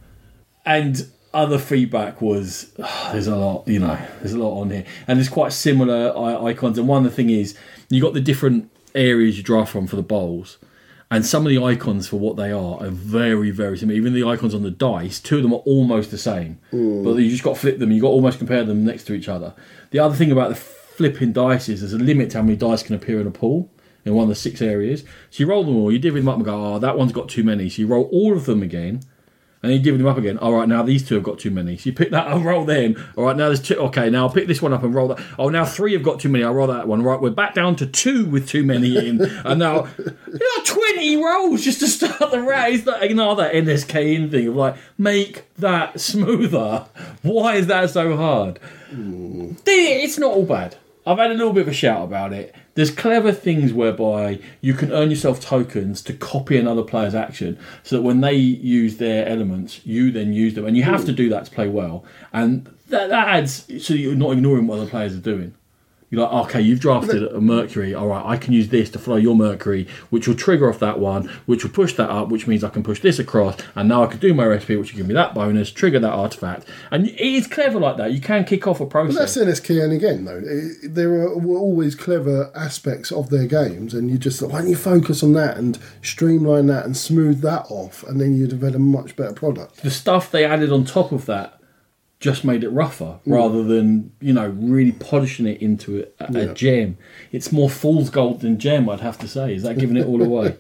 and other feedback was oh, there's a lot, you know, there's a lot on here, and there's quite similar icons. And one of the thing is you got the different areas you draw from for the bowls, and some of the icons for what they are are very, very similar. Even the icons on the dice, two of them are almost the same, mm. but you just got to flip them. You got to almost compare them next to each other. The other thing about the flipping dice is there's a limit to how many dice can appear in a pool in one of the six areas. So you roll them all, you divvy them up and go, oh, that one's got too many. So you roll all of them again, and then you divvy them up again. All right, now these two have got too many. So you pick that up, roll them. All right, now there's two. Okay, now I'll pick this one up and roll that. Oh, now three have got too many. I'll roll that one. Right, we're back down to two with too many in. And now, you know, twenty rolls just to start the round. It's like another N S K N thing of like, make that smoother. Why is that so hard? Mm. It's not all bad. I've had a little bit of a shout about it. There's clever things whereby you can earn yourself tokens to copy another player's action so that when they use their elements, you then use them. And you have to do that to play well. And that, that adds so you're not ignoring what other players are doing. You're like, okay, you've drafted a Mercury. All right, I can use this to follow your Mercury, which will trigger off that one, which will push that up, which means I can push this across, and now I can do my recipe, which will give me that bonus, trigger that artifact. And it is clever like that. You can kick off a process. But that's N S K N again, though. It, there are, were always clever aspects of their games, and you just thought, why don't you focus on that and streamline that and smooth that off, and then you'd have had a much better product. The stuff they added on top of that just made it rougher mm. rather than, you know, really polishing it into a, a yeah. gem. It's more fool's gold than gem, I'd have to say. Is that giving it all away?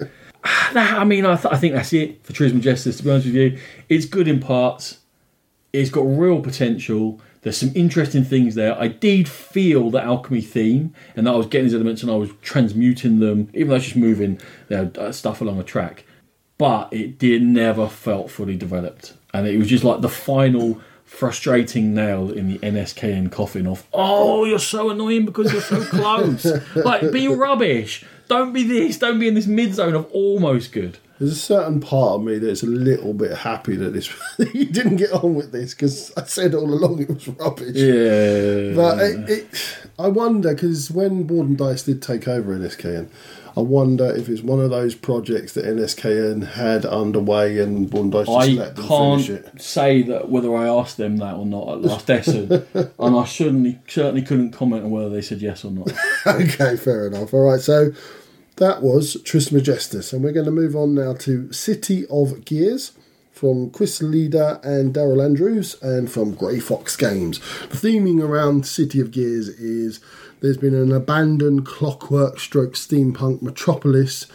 I mean, I, th- I think that's it for Trismegistus, to be honest with you. It's good in parts. It's got real potential. There's some interesting things there. I did feel the alchemy theme, and that I was getting these elements and I was transmuting them, even though I was just moving, you know, stuff along a track. But it did never felt fully developed. And it was just like the final frustrating nail in the N S K N coffin of, oh, you're so annoying because you're so close. Like, be rubbish. Don't be this. Don't be in this mid zone of almost good. There's a certain part of me that's a little bit happy that this you didn't get on with this, because I said all along it was rubbish. Yeah. But it, it, I wonder, because when Board and Dice did take over N S K N, I wonder if it's one of those projects that N S K N had underway and Board and Dice just I let them finish it. I can't say that whether I asked them that or not at last Essen, and I certainly certainly couldn't comment on whether they said yes or not. Okay, fair enough. All right, so that was Trismegistus, and we're going to move on now to City of Gears from Chris Leader and Daryl Andrews, and from Grey Fox Games. The theming around City of Gears is there's been an abandoned clockwork stroke steampunk metropolis,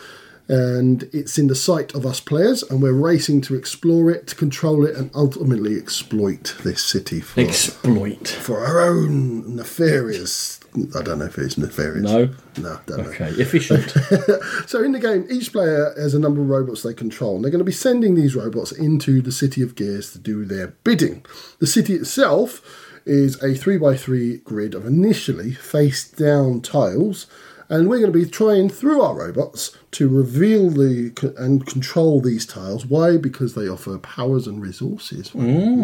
and it's in the sight of us players, and we're racing to explore it, to control it, and ultimately exploit this city for, exploit. for our own nefarious... I don't know if it's nefarious. No? No, don't okay. know. Efficient. So in the game, each player has a number of robots they control, and they're going to be sending these robots into the City of Gears to do their bidding. The city itself is a three by three grid of initially face-down tiles, and we're going to be trying through our robots to reveal the and control these tiles. Why? Because they offer powers and resources.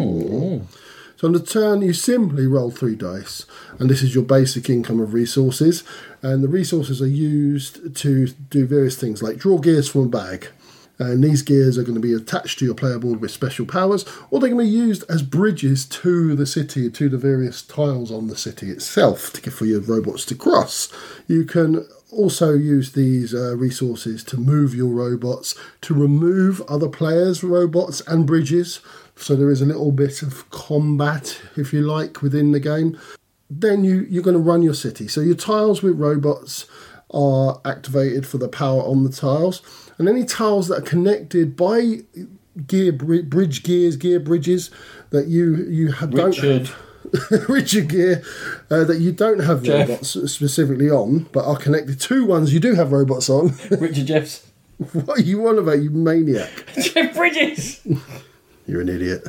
Mm. So on the turn, you simply roll three dice, and this is your basic income of resources. And the resources are used to do various things, like draw gears from a bag. And these gears are going to be attached to your player board with special powers, or they're going to be used as bridges to the city, to the various tiles on the city itself, to, for your robots to cross. You can also use these uh, resources to move your robots, to remove other players' robots and bridges. So there is a little bit of combat, if you like, within the game. Then you, you're going to run your city. So your tiles with robots are activated for the power on the tiles. And any tiles that are connected by gear bridge gears, gear bridges that you, you have, don't Richard. have... Richard gear, uh, that you don't have Jeff. robots specifically on, but are connected to ones you do have robots on. Richard Jeffs. What are you on about, you maniac? Jeff Bridges! You're an idiot.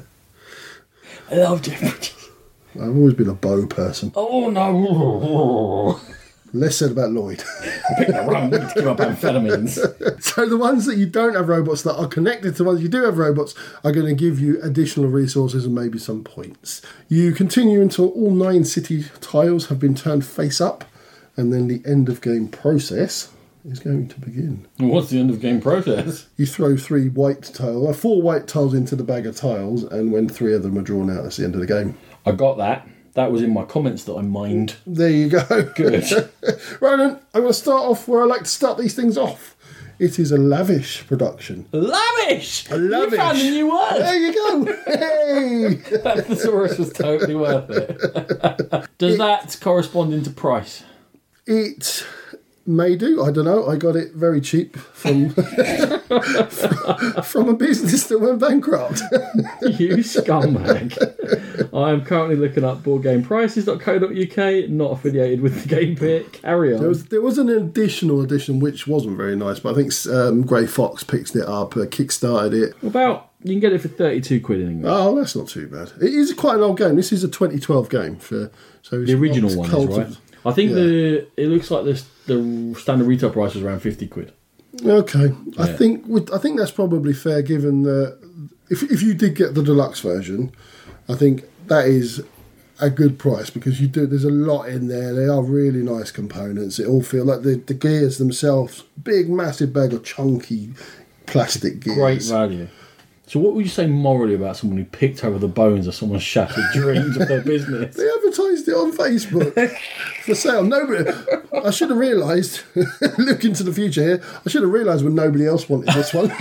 I love Jeff Bridges. I've always been a bow person. Oh no! Less said about Lloyd. Pick the wrong week to give up amphetamines. So the ones that you don't have robots that are connected to the ones you do have robots are going to give you additional resources and maybe some points. You continue until all nine city tiles have been turned face up, and then the end of game process is going to begin. What's the end of game process? You throw three white tiles, uh, four white tiles into the bag of tiles, and when three of them are drawn out, that's the end of the game. I got that. That was in my comments that I mined. There you go. Good. Ronan, I'm going to start off where I like to start these things off. It is a lavish production. Lavish! Lavish. You found a new word. There you go. Hey! That thesaurus was totally worth it. Does It- that correspond into price? It may do. I don't know. I got it very cheap from from a business that went bankrupt. You scumbag. I am currently looking up board game prices dot co dot uk, not affiliated with the Game Pit. Carry on. There was, there was an additional edition which wasn't very nice, but I think um, Grey Fox picked it up, uh, kickstarted it. About, you can get it for thirty-two quid in England. Oh, that's not too bad. It is quite an old game. This is a twenty twelve game. For, so it's The original not one cult is, right? of- I think Yeah. the it looks like the the standard retail price was around fifty quid. Okay, I Yeah. think with- I think that's probably fair, given that if if you did get the deluxe version, I think that is a good price, because you do. There's a lot in there. They are really nice components. It all feel like the, the gears themselves, big, massive bag of chunky plastic gears. Great value. So what would you say morally about someone who picked over the bones of someone's shattered dreams of their business? They advertised it on Facebook for sale. Nobody. I should have realised. Look into the future here. I should have realised when nobody else wanted this one.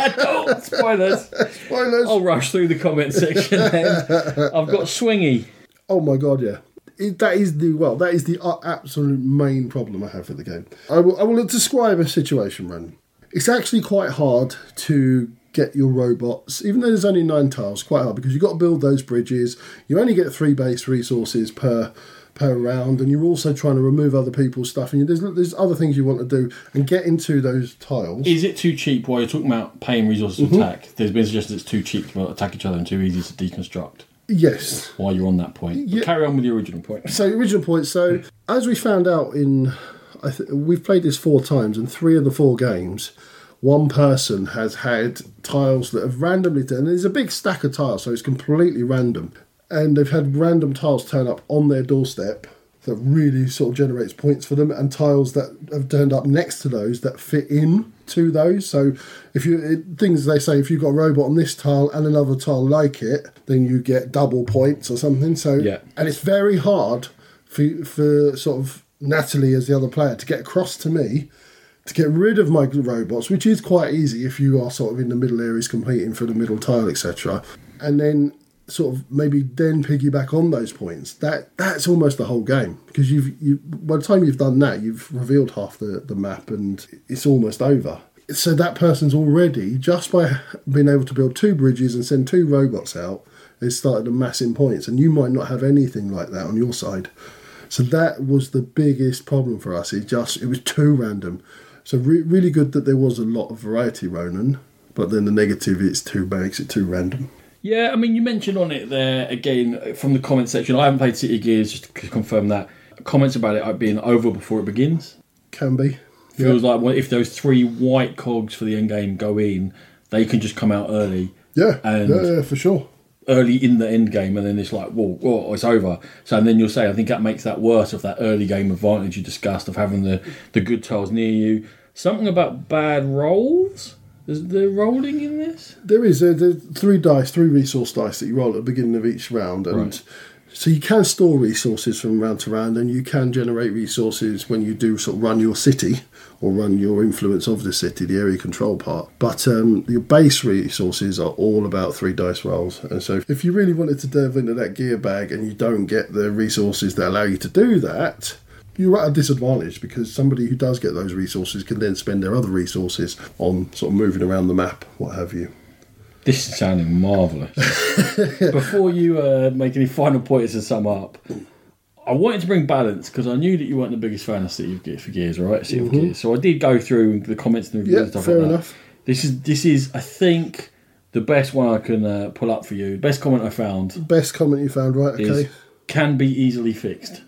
Oh, spoilers. Spoilers. I'll rush through the comment section then. I've got Swingy. Oh my god, yeah. It, that is the well. That is the uh, absolute main problem I have with the game. I will. I will describe a situation, Ren. It's actually quite hard to get your robots, even though there's only nine tiles. Quite hard because you've got to build those bridges. You only get three base resources per per round, and you're also trying to remove other people's stuff. And there's there's other things you want to do and get into those tiles. Is it too cheap while you're talking about paying resources Mm-hmm. to attack? There's been suggested it's too cheap to attack each other and too easy to deconstruct. Yes. While you're on that point, Yeah. but carry on with the original point. So original point. So as we found out in, I th- we've played this four times, and three of the four games, one person has had tiles that have randomly done. And there's a big stack of tiles, so it's completely random. And they've had random tiles turn up on their doorstep that really sort of generates points for them, and tiles that have turned up next to those that fit in to those. So if you it, things they say, if you've got a robot on this tile and another tile like it, then you get double points or something. So Yeah. and it's very hard for for sort of Natalie as the other player to get across to me to get rid of my robots, which is quite easy if you are sort of in the middle areas competing for the middle tile, et cetera. And then sort of maybe then piggyback on those points. That that's almost the whole game, because you've you by the time you've done that, you've revealed half the, the map and it's almost over. So that person's already, just by being able to build two bridges and send two robots out, has started amassing points, and you might not have anything like that on your side. So that was the biggest problem for us. It just it was too random. So re- really good that there was a lot of variety, Ronan, but then the negative is too makes it too random. Yeah, I mean, you mentioned on it there, again, from the comment section, I haven't played City of Gears, just to confirm that, comments about it being over before it begins. Can be. Feels like well, if those three white cogs for the end game go in, they can just come out early. Yeah, And yeah, yeah, for sure. early in the end game, and then it's like, whoa, whoa, it's over. So and then you'll say, I think that makes that worse, of that early game advantage you discussed of having the, the good tiles near you. Something about bad rolls? Is there rolling in this? There is uh, there's three dice, three resource dice that you roll at the beginning of each round, and Right. so you can store resources from round to round, and you can generate resources when you do sort of run your city or run your influence of the city, the area control part. But um, your base resources are all about three dice rolls, and so if you really wanted to delve into that gear bag and you don't get the resources that allow you to do that, you're at a disadvantage, because somebody who does get those resources can then spend their other resources on sort of moving around the map, what have you. This is sounding marvellous. Before you uh, make any final points to sum up, I wanted to bring balance, because I knew that you weren't the biggest fan of City of Gears for Gears, right? City of Gears. So I did go through the comments and reviews Yeah, and stuff fair like that. enough. This is, this is, I think, the best one I can uh, pull up for you. Best comment I found Best comment you found, right? Okay. is, can be easily fixed.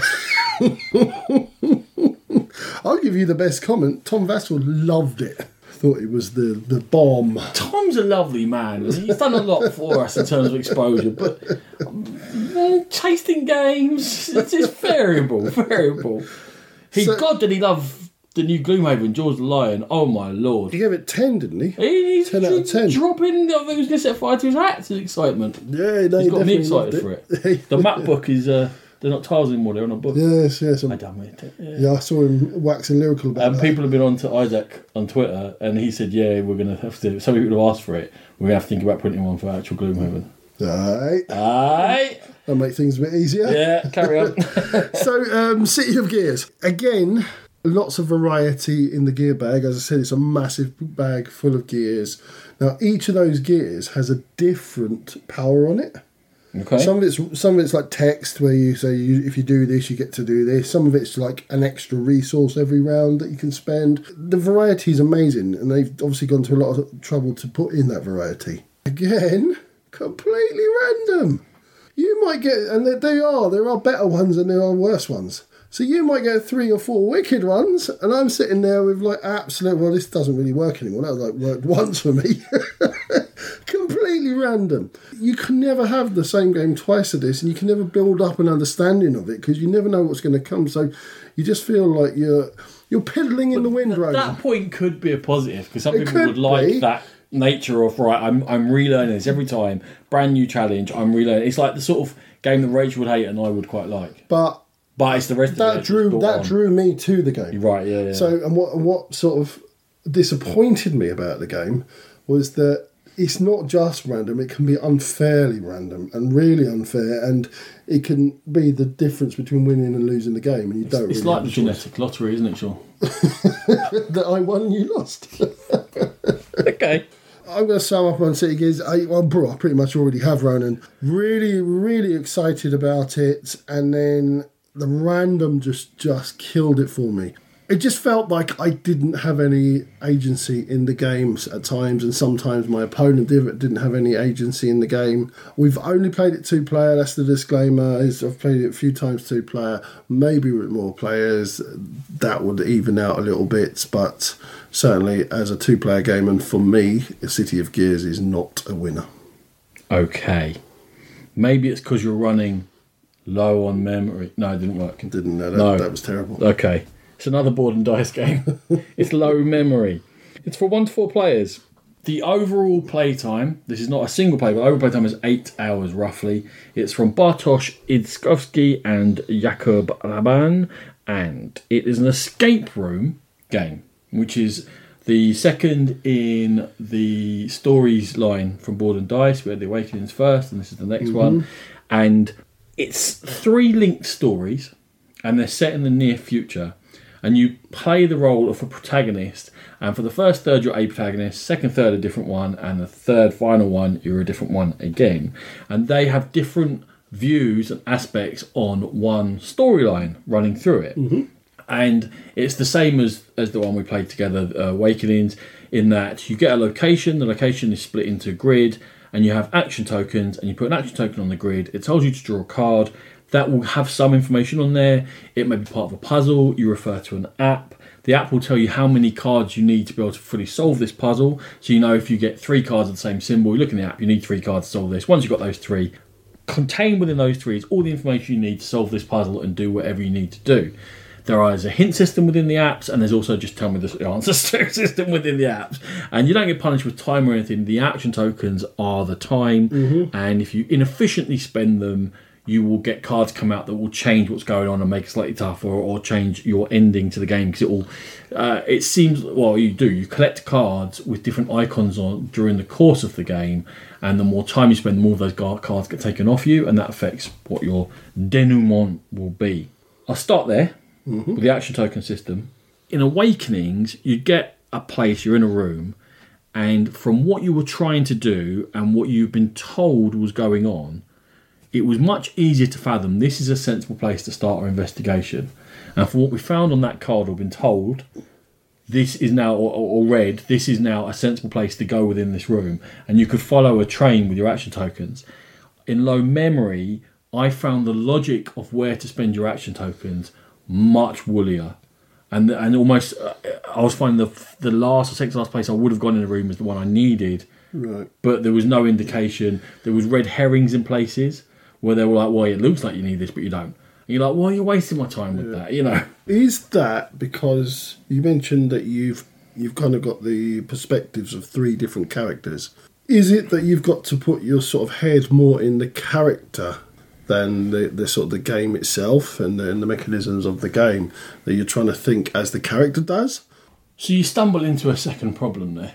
I'll give you the best comment. Tom Vassell loved it. Thought it was the, the bomb. Tom's a lovely man. He's done a lot for us in terms of exposure, but uh, tasting games, it's just variable, variable. He, So- God, did he love the new Gloomhaven, George the Lion? Oh my lord! He gave it ten, didn't he? He's ten out of ten. dropping. I think he was going to set fire to his hat to excitement. Yeah, no, He's got me definitely excited loved for it. The map book is. Uh, they're not tiles anymore. They're on a book. Yes, yes. I I'm, done with it. Yeah. yeah, I saw him waxing lyrical about And that. people have been on to Isaac on Twitter, and he said, "Yeah, we're going to have to." Some people have asked for it. We're going to have to think about putting one for actual Gloomhaven. Aye. Aye. That'll make things a bit easier. Yeah, carry on. So, um, City of Gears. Again, lots of variety in the gear bag. As I said, it's a massive bag full of gears. Now, each of those gears has a different power on it. Okay. Some of it's some of it's like text, where you say you, if you do this, you get to do this. Some of it's like an extra resource every round that you can spend. The variety is amazing, and they've obviously gone to a lot of trouble to put in that variety. Again, completely random. You might get, and they- they are, there are better ones and there are worse ones. So you might get three or four wicked ones, and I'm sitting there with like absolute, well, this doesn't really work anymore. That was like worked once for me. Completely completely random. You can never have the same game twice of this, and you can never build up an understanding of it because you never know what's going to come. So you just feel like you're you're piddling in the wind, Th- Ronan. That point could be a positive because some It people would could like be. that nature of right. I'm I'm relearning this every time, brand new challenge. I'm relearning. It's like the sort of game that Rachel would hate and I would quite like. But But it's the rest of that it that's drew brought that on. drew me to the game. You're right, yeah, yeah. So, and what and what sort of disappointed me about the game was that it's not just random; it can be unfairly random and really unfair, and it can be the difference between winning and losing the game, and you don't. It's really like have the a choice. genetic lottery, isn't it, Sean? That I won and you lost. Okay. I'm going to sum up on City Gears. I, well, bro, I pretty much already have, Ronan. Really, really excited about it, and then the random just just killed it for me. It just felt like I didn't have any agency in the games at times, and sometimes my opponent did- didn't have any agency in the game. We've only played it two player. That's the disclaimer. Is I've played it a few times two player. Maybe with more players, that would even out a little bit, but certainly as a two player game, and for me, City of Gears is not a winner. Okay. Maybe it's because you're running low on memory. No, it didn't work. Didn't know that. No. That was terrible. Okay. It's another board and dice game. It's low memory. It's for one to four players. The overall playtime, this is not a single play, but overall playtime is eight hours roughly. It's from Bartosz Idzkowski and Jakub Laban, and it is an escape room game, which is the second in the stories line from Board and Dice. We had the Awakenings first, and this is the next mm-hmm. one. And it's three linked stories, and they're set in the near future. And you play the role of a protagonist. And for the first third, you're a protagonist. Second third, a different one. And the third, final one, you're a different one again. And they have different views and aspects on one storyline running through it. Mm-hmm. And it's the same as, as the one we played together, uh, Awakenings, in that you get a location. The location is split into a grid. And you have action tokens. And you put an action token on the grid. It tells you to draw a card. That will have some information on there. It may be part of a puzzle. You refer to an app. The app will tell you how many cards you need to be able to fully solve this puzzle. So you know if you get three cards of the same symbol, you look in the app, you need three cards to solve this. Once you've got those three, contained within those three is all the information you need to solve this puzzle and do whatever you need to do. There is a hint system within the apps, and there's also just tell me the answer system within the apps. And you don't get punished with time or anything. The action tokens are the time, mm-hmm. and if you inefficiently spend them, you will get cards come out that will change what's going on and make it slightly tougher, or, or change your ending to the game, because it will. Uh, it seems well, you do. You collect cards with different icons on during the course of the game, and the more time you spend, the more of those cards get taken off you, and that affects what your denouement will be. I'll start there mm-hmm. with the action token system. In Awakenings, you get a place. You're in a room, and from what you were trying to do and what you've been told was going on, it was much easier to fathom this is a sensible place to start our investigation. And from what we found on that card or been told, this is now, or, or read, this is now a sensible place to go within this room. And you could follow a train with your action tokens. In low memory, I found the logic of where to spend your action tokens much woollier. And and almost, uh, I was finding the the last or second last place I would have gone in a room was the one I needed. Right. But there was no indication. There was red herrings in places where they were like, well, it looks like you need this, but you don't. And you're like, well, you're wasting my time with yeah. that, you know. Is that because you mentioned that you've you've kind of got the perspectives of three different characters? Is it that you've got to put your sort of head more in the character than the, the sort of the game itself and the, and the mechanisms of the game, that you're trying to think as the character does? So you stumble into a second problem there.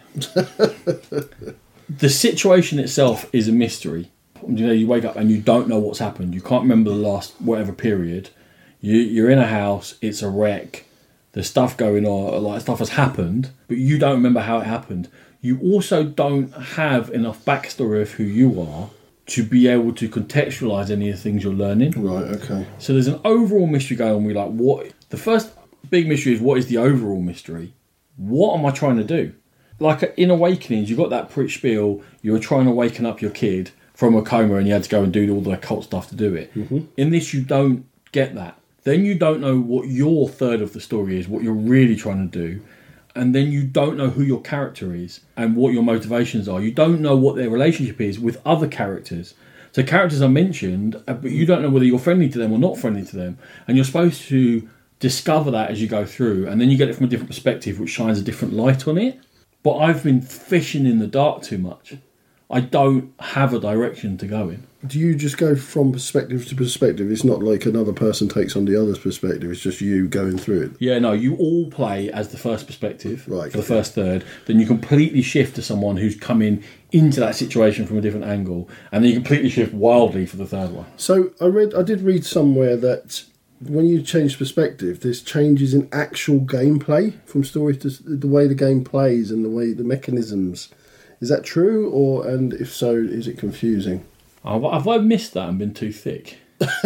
The situation itself is a mystery. You know, you wake up and you don't know what's happened. You can't remember the last whatever period. You, you're in a house. It's a wreck. There's stuff going on. Like stuff has happened, but you don't remember how it happened. You also don't have enough backstory of who you are to be able to contextualise any of the things you're learning. Right. Okay. So there's an overall mystery going on. We like what the first big mystery is. What is the overall mystery? What am I trying to do? Like in Awakenings, you got that pretty spiel. You were trying to waken up your kid from a coma, and you had to go and do all the occult stuff to do it. Mm-hmm. In this, you don't get that. Then you don't know what your third of the story is, what you're really trying to do. and then you don't know who your character is and what your motivations are. You don't know what their relationship is with other characters. So characters are mentioned, but you don't know whether you're friendly to them or not friendly to them. And you're supposed to discover that as you go through, and then you get it from a different perspective, which shines a different light on it. But I've been fishing in the dark too much. I don't have a direction to go in. Do you just go from perspective to perspective? It's not like another person takes on the other's perspective. It's just you going through it. Yeah, no, you all play as the first perspective right, for the first third. Then you completely shift to someone who's coming into that situation from a different angle, and then you completely shift wildly for the third one. So I read, I did read somewhere that when you change perspective, there's changes in actual gameplay from story to the way the game plays and the way the mechanisms. Is that true, or and if so, is it confusing? Oh, have I missed that and been too thick?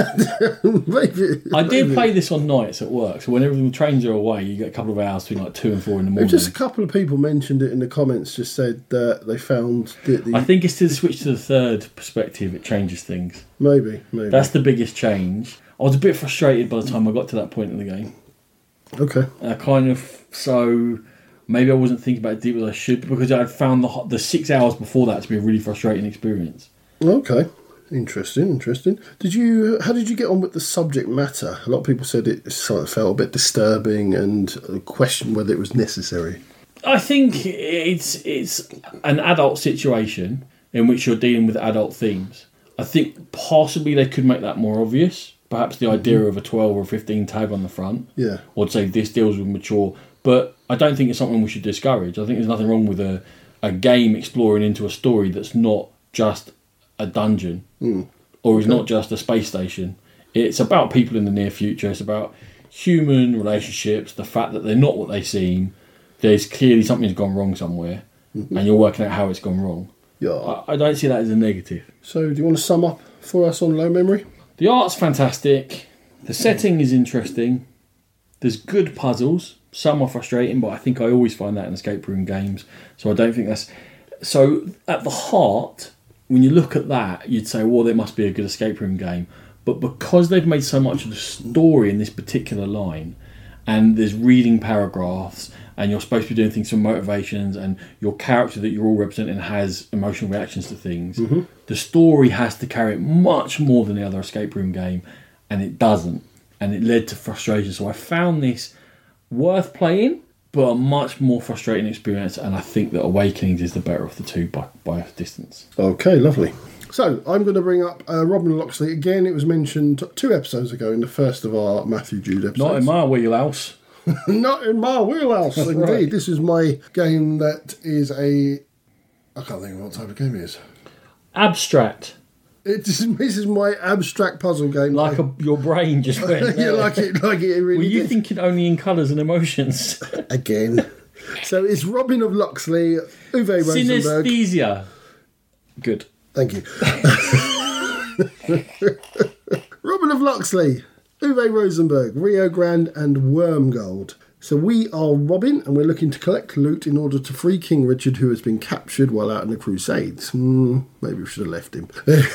maybe. I did maybe. play this on nights at work, so whenever the trains are away, you get a couple of hours between like two and four in the morning. Just a couple of people mentioned it in the comments, just said that they found that the... I think it's to switch to the third perspective, it changes things. Maybe, maybe. That's the biggest change. I was a bit frustrated by the time I got to that point in the game. Okay. I kind of... So... Maybe I wasn't thinking about it deep as I should, because I'd found the the six hours before that to be a really frustrating experience. Okay, interesting, interesting. Did you? How did you get on with the subject matter? A lot of people said it sort of felt a bit disturbing and questioned whether it was necessary. I think it's it's an adult situation in which you're dealing with adult themes. I think possibly they could make that more obvious. Perhaps the idea mm-hmm. of a twelve or fifteen tag on the front, yeah, or to say this deals with mature. But I don't think it's something we should discourage. I think there's nothing wrong with a, a game exploring into a story that's not just a dungeon mm. or is okay. not just a space station. It's about people in the near future. It's about human relationships, the fact that they're not what they seem. There's clearly something's gone wrong somewhere, mm-hmm. and you're working out how it's gone wrong. Yeah. I, I don't see that as a negative. So do you want to sum up for us on Low Memory? The art's fantastic. The setting is interesting. There's good puzzles. Some are frustrating, but I think I always find that in escape room games. So I don't think that's... So at the heart, when you look at that, you'd say, well, there must be a good escape room game. But because they've made so much of the story in this particular line, and there's reading paragraphs, and you're supposed to be doing things for motivations, and your character that you're all representing has emotional reactions to things, mm-hmm. the story has to carry it much more than the other escape room game, and it doesn't. And it led to frustration. So I found this worth playing, but a much more frustrating experience, and I think that Awakenings is the better of the two by, by a distance. Okay, lovely. So I'm going to bring up uh, Robin Loxley. Again, it was mentioned two episodes ago in the first of our Matthew Jude episodes. Not in my wheelhouse. Not in my wheelhouse, That's indeed. right. This is my game that is a... I can't think of what type of game it is. Abstract. It is, this is my abstract puzzle game. Like a, your brain just went yeah, like it, like it really Were you did. thinking only in colours and emotions? Again. So it's Robin of Loxley, Uwe Rosenberg. Synesthesia. Good. Thank you. Robin of Loxley, Uwe Rosenberg, Rio Grande and Wormgold. So we are Robin, and we're looking to collect loot in order to free King Richard, who has been captured while out in the Crusades. Hmm, maybe we should have left him.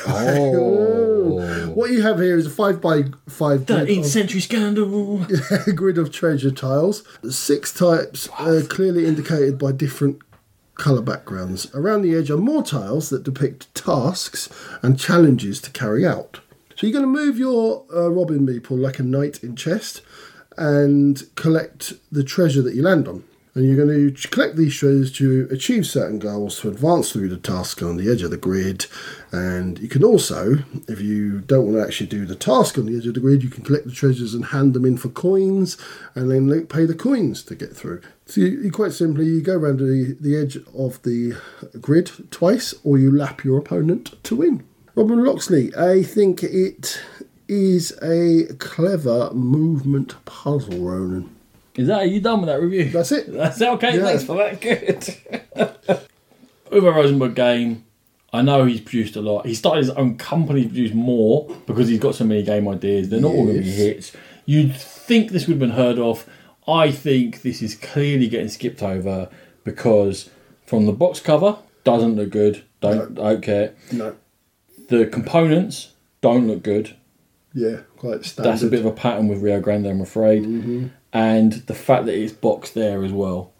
Oh. What you have here is a five by five thirteenth century scandal. grid of treasure tiles. Six types, uh, clearly indicated by different colour backgrounds. Around the edge are more tiles that depict tasks and challenges to carry out. So you're going to move your uh, Robin meeple like a knight in chess, and collect the treasure that you land on. And you're going to collect these treasures to achieve certain goals, to advance through the task on the edge of the grid. And you can also, if you don't want to actually do the task on the edge of the grid, you can collect the treasures and hand them in for coins, and then pay the coins to get through. So you, you quite simply, you go around the, the edge of the grid twice, or you lap your opponent to win. Robin Loxley, I think it is a clever movement puzzle, Ronan. Is that, are you done with that review? That's it. That's it, okay, Yeah. thanks for that, good. Uwe Rosenberg game, I know he's produced a lot. He started his own company to produce more because he's got so many game ideas. They're not all going to be Yes. hits. You'd think this would have been heard of. I think this is clearly getting skipped over because from the box cover, doesn't look good. Don't, don't care. No. The components don't look good. Yeah, quite standard. That's a bit of a pattern with Rio Grande, I'm afraid. Mm-hmm. And the fact that it's boxed there as well.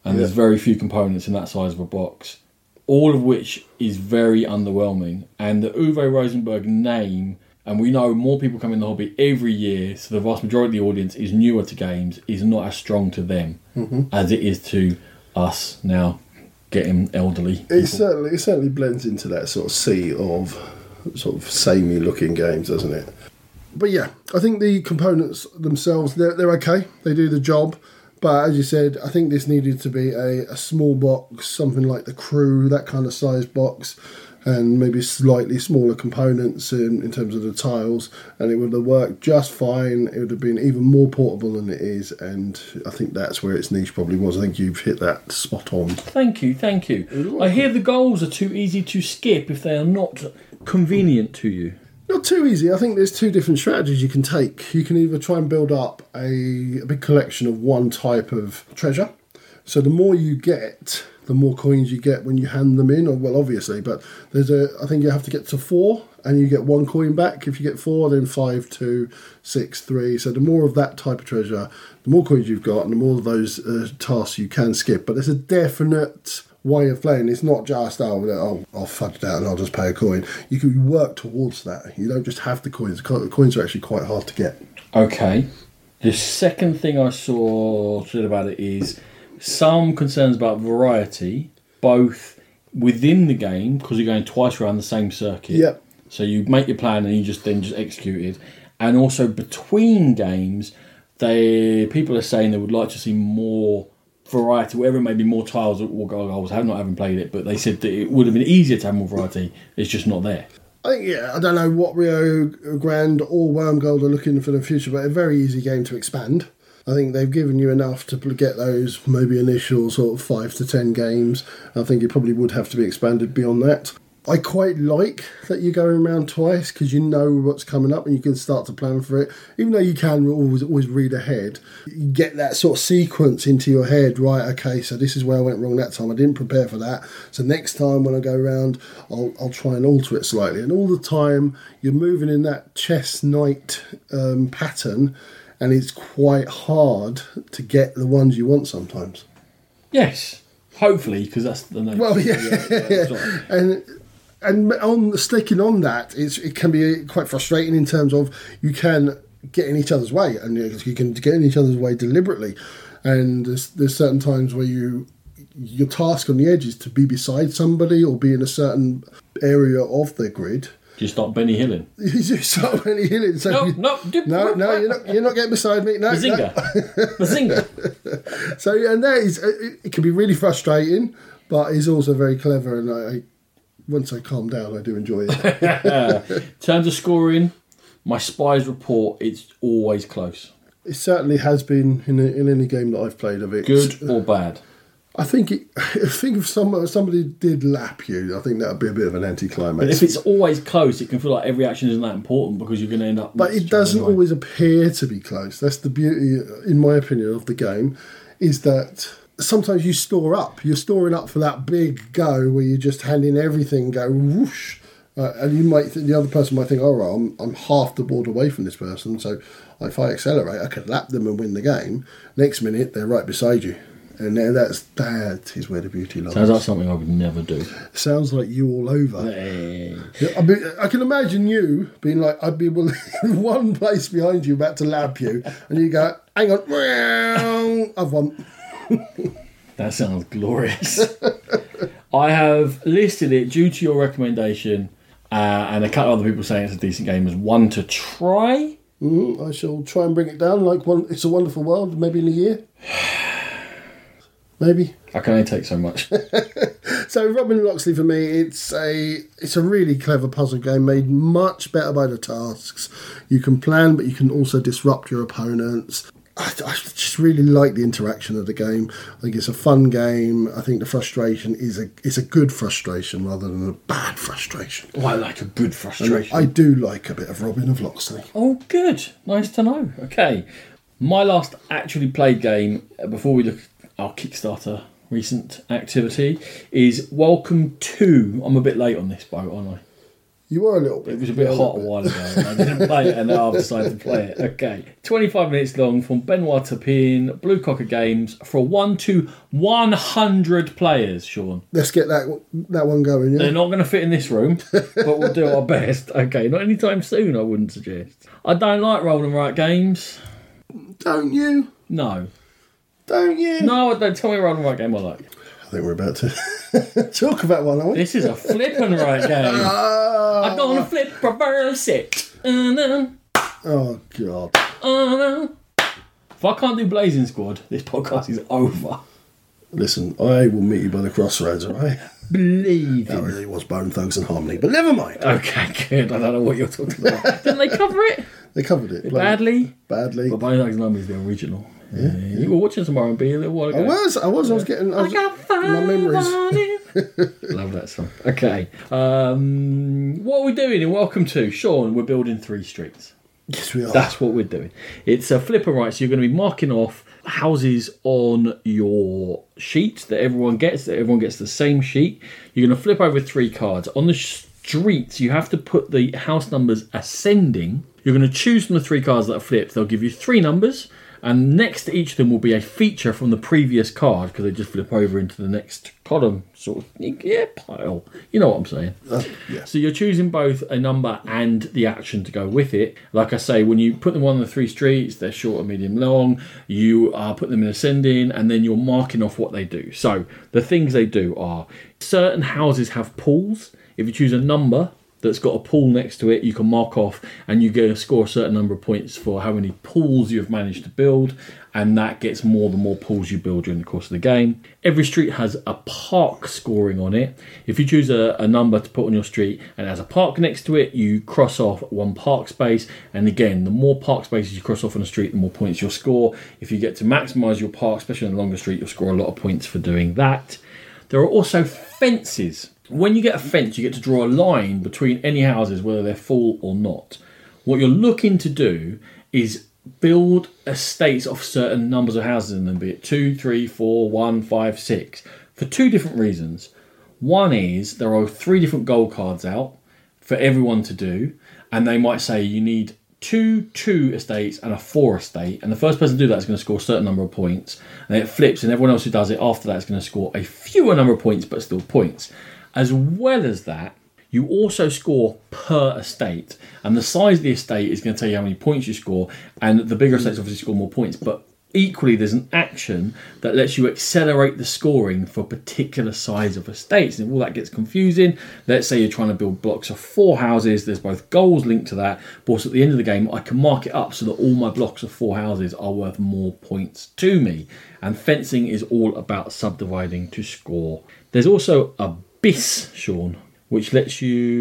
and Yeah. there's very few components in that size of a box, all of which is very underwhelming. And the Uwe Rosenberg name, and we know more people come in the hobby every year, so the vast majority of the audience is newer to games, is not as strong to them Mm-hmm. as it is to us now getting elderly people. It certainly it certainly blends into that sort of sea of sort of samey looking games, doesn't it? But yeah, I think the components themselves, they're, they're okay. They do the job. But as you said, I think this needed to be a, a small box, something like the Crew, that kind of size box, and maybe slightly smaller components in, in terms of the tiles, and it would have worked just fine. It would have been even more portable than it is, and I think that's where its niche probably was. I think you've hit that spot on. Thank you, thank you. I hear the goals are too easy to skip if they are not convenient to you. Not too easy. I think there's two different strategies you can take. You can either try and build up a, a big collection of one type of treasure. So the more you get, the more coins you get when you hand them in. Or well, obviously, but there's a. I think you have to get to four, and you get one coin back. If you get four, then five, two, six, three. So the more of that type of treasure, the more coins you've got, and the more of those uh, tasks you can skip. But there's a definite way of playing. It's not just oh, I'll, I'll fudge that and I'll just pay a coin. You can work towards that. You don't just have the coins. The coins are actually quite hard to get. Okay. The second thing I saw said about it is some concerns about variety, both within the game, because you're going twice around the same circuit. Yep. So you make your plan and you just then just execute it. And also between games, they people are saying they would like to see more variety, whatever it may be, more tiles or goals. I have not having played it, but they said that it would have been easier to have more variety. It's just not there. I think, yeah, I don't know what Rio Grande or Wormgold are looking for the future, but a very easy game to expand. I think they've given you enough to get those maybe initial sort of five to ten games. I think it probably would have to be expanded beyond that. I quite like that you're going around twice because you know what's coming up and you can start to plan for it. Even though you can always always read ahead, you get that sort of sequence into your head. Right, okay, so this is where I went wrong that time. I didn't prepare for that. So next time when I go around, I'll I'll try and alter it slightly. And all the time you're moving in that chess knight um, pattern, and it's quite hard to get the ones you want sometimes. Yes, hopefully, because that's the name. Well, yeah, yeah sorry. and. And on sticking on that, it's, it can be quite frustrating in terms of you can get in each other's way, and you can get in each other's way deliberately. And there's, there's certain times where you your task on the edge is to be beside somebody or be in a certain area of the grid. Do you start Benny Hilling? You just start Benny Hilling. So no, you, no, no, no, you're not. You're not getting beside me. No, Bazinga, no. Bazinga. So and that is it, it can be really frustrating, but it's also very clever, and I. I Once I calm down, I do enjoy it. In terms of scoring, my Spies report, it's always close. It certainly has been in, in any game that I've played of it. Good or bad? I think it, I think if some, somebody did lap you, I think that would be a bit of an anticlimax. But if it's always close, it can feel like every action isn't that important because you're going to end up... But it doesn't anyway. always appear to be close. That's the beauty, in my opinion, of the game, is that... Sometimes you store up. You're storing up for that big go where you're just handing everything, go whoosh, uh, and you might th- the other person might think, "Oh, right, I'm I'm half the board away from this person, so if I accelerate, I could lap them and win the game." Next minute, they're right beside you, and then that's that is where the beauty lies. Sounds like something I would never do. Sounds like you all over. Hey. I, mean, I can imagine you being like, I'd be one place behind you, about to lap you, and you go, "Hang on, I've won." That sounds glorious. I have listed it due to your recommendation uh, and a couple of other people saying it's a decent game as one to try. Mm-hmm. I shall try and bring it down like one. It's a Wonderful World, maybe in a year. Maybe. I can only take so much. So Robin Loxley for me, it's a it's a really clever puzzle game made much better by the tasks. You can plan, but you can also disrupt your opponents. I, I just really like the interaction of the game. I think it's a fun game. I think the frustration is a is a good frustration rather than a bad frustration. Oh, I like a good frustration. And I do like a bit of Robin of Loxley. Oh, good. Nice to know. Okay. My last actually played game, before we look at our Kickstarter recent activity, is Welcome to... I'm a bit late on this boat, aren't I? You were a little bit. It was a bit hot a while ago. And I didn't play it, and now I've decided to play it. Okay. twenty-five minutes long from Benoit Tapin, Blue Cocker Games, for one to one hundred players, Sean. Let's get that that one going, yeah? They're not going to fit in this room, but we'll do our best. Okay, not anytime soon, I wouldn't suggest. I don't like roll and write games. Don't you? No. Don't you? No, I don't. Tell me a roll and write game I like. I think we're about to talk about one, aren't we? This is a flip and write game. Oh, I'm going to flip, reverse it. Uh-huh. oh God. Uh-huh. If I can't do Blazing Squad, this podcast is over. Listen, I will meet you by the crossroads, alright? Believe That it. really was Bone Thugs and Harmony, but never mind. Okay, good. I don't know what you're talking about. Didn't they cover it? They covered it. Badly? Badly. But Bone Thugs and Harmony is the original. Yeah. Yeah. You were watching some R and B a little while ago. I was, I was, I was getting I was, I got five my memories. on it. Love that song. Okay. Um, what are we doing? And welcome to Sean. We're building three streets. Yes, we are. That's what we're doing. It's a flipper, right? So you're going to be marking off houses on your sheet that everyone gets, that everyone gets the same sheet. You're going to flip over three cards. On the streets, you have to put the house numbers ascending. You're going to choose from the three cards that are flipped. They'll give you three numbers, and next to each of them will be a feature from the previous card, because they just flip over into the next column, sort of, yeah, pile. You know what I'm saying? Uh, yeah. So you're choosing both a number and the action to go with it. Like I say, when you put them on the three streets, they're short, or medium, long. You are putting them in ascending, and then you're marking off what they do. So the things they do are, certain houses have pools. If you choose a number that's got a pool next to it, you can mark off, and you get to score a certain number of points for how many pools you've managed to build, and that gets more the more pools you build during the course of the game. Every street has a park scoring on it. If you choose a, a number to put on your street and it has a park next to it, you cross off one park space, and again, the more park spaces you cross off on a street, the more points you'll score. If you get to maximise your park, especially on a longer street, you'll score a lot of points for doing that. There are also fences. When you get a fence, you get to draw a line between any houses, whether they're full or not. What you're looking to do is build estates of certain numbers of houses in them, be it two, three, four, one, five, six, for two different reasons. One is there are three different goal cards out for everyone to do, and they might say you need two two estates and a four estate, and the first person to do that is going to score a certain number of points, and it flips, and everyone else who does it after that is going to score a fewer number of points, but still points. As well as that, you also score per estate, and the size of the estate is going to tell you how many points you score, and the bigger estates obviously score more points, but equally there's an action that lets you accelerate the scoring for a particular size of estates. And if all that gets confusing, let's say you're trying to build blocks of four houses, there's both goals linked to that, but also at the end of the game I can mark it up so that all my blocks of four houses are worth more points to me. And fencing is all about subdividing to score. There's also a bis, Sean, which lets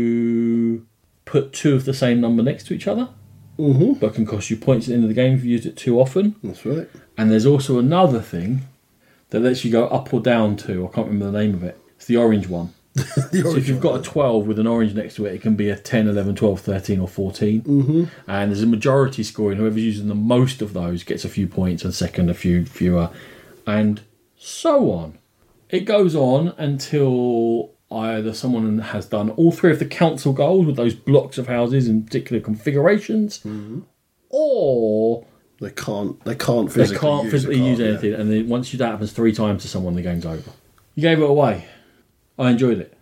you put two of the same number next to each other, mm-hmm. but can cost you points at the end of the game if you use it too often. That's right. And there's also another thing that lets you go up or down to, I can't remember the name of it. It's the orange one. the So orange if you've got a twelve with an orange next to it, it can be a ten, eleven, twelve, thirteen or fourteen. Mm-hmm. And there's a majority scoring. Whoever's using the most of those gets a few points, and second a few fewer, and so on. It goes on until either someone has done all three of the council goals with those blocks of houses in particular configurations, mm-hmm. or They can't. They can't physically. they can't use physically a card, use yeah. anything, and then once that happens three times to someone, the game's over. You gave it away. I enjoyed it.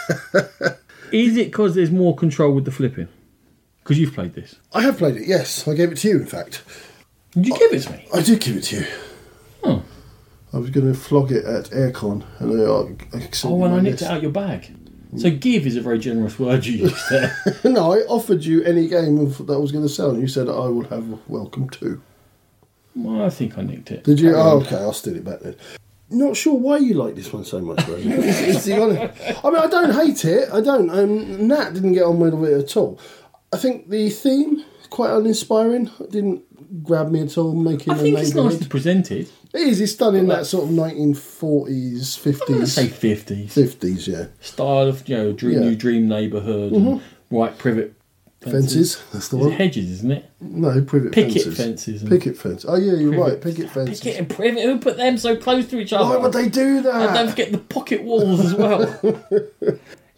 Is it because there's more control with the flipping? Because you've played this. I have played it. Yes, I gave it to you. In fact, Did you give it to me? I did give it to you. Oh, I was going to flog it at Aircon, and I, I oh, well, I nicked it out your bag. So give is a very generous word you used there. No, I offered you any game of, that I was going to sell, and you said I would have welcome to. Well, I think I nicked it. Did you? Carry Oh, on. okay, I'll steal it back then. Not sure why you like this one so much, Rosie. it's, it's the honest. I mean, I don't hate it. I don't. Um, Nat didn't get on with it at all. I think the theme quite uninspiring. It didn't grab me at all. Making I think a it's neighbourhood. nicely presented. It is. It's done in Well, that sort of nineteen forties, I'm going to fifties, say fifties. fifties. Yeah. Style of, you know, dream, Yeah. new dream neighbourhood, and white privet fences. Fences. That's the Is it one. hedges, isn't it? No, privet Picket fences. fences. and Picket fence. Oh yeah, you're privet- right. Picket fences. Picket and privet. Who put them so close to each other? Why would they do And don't that? forget the pocket walls as well. Yeah,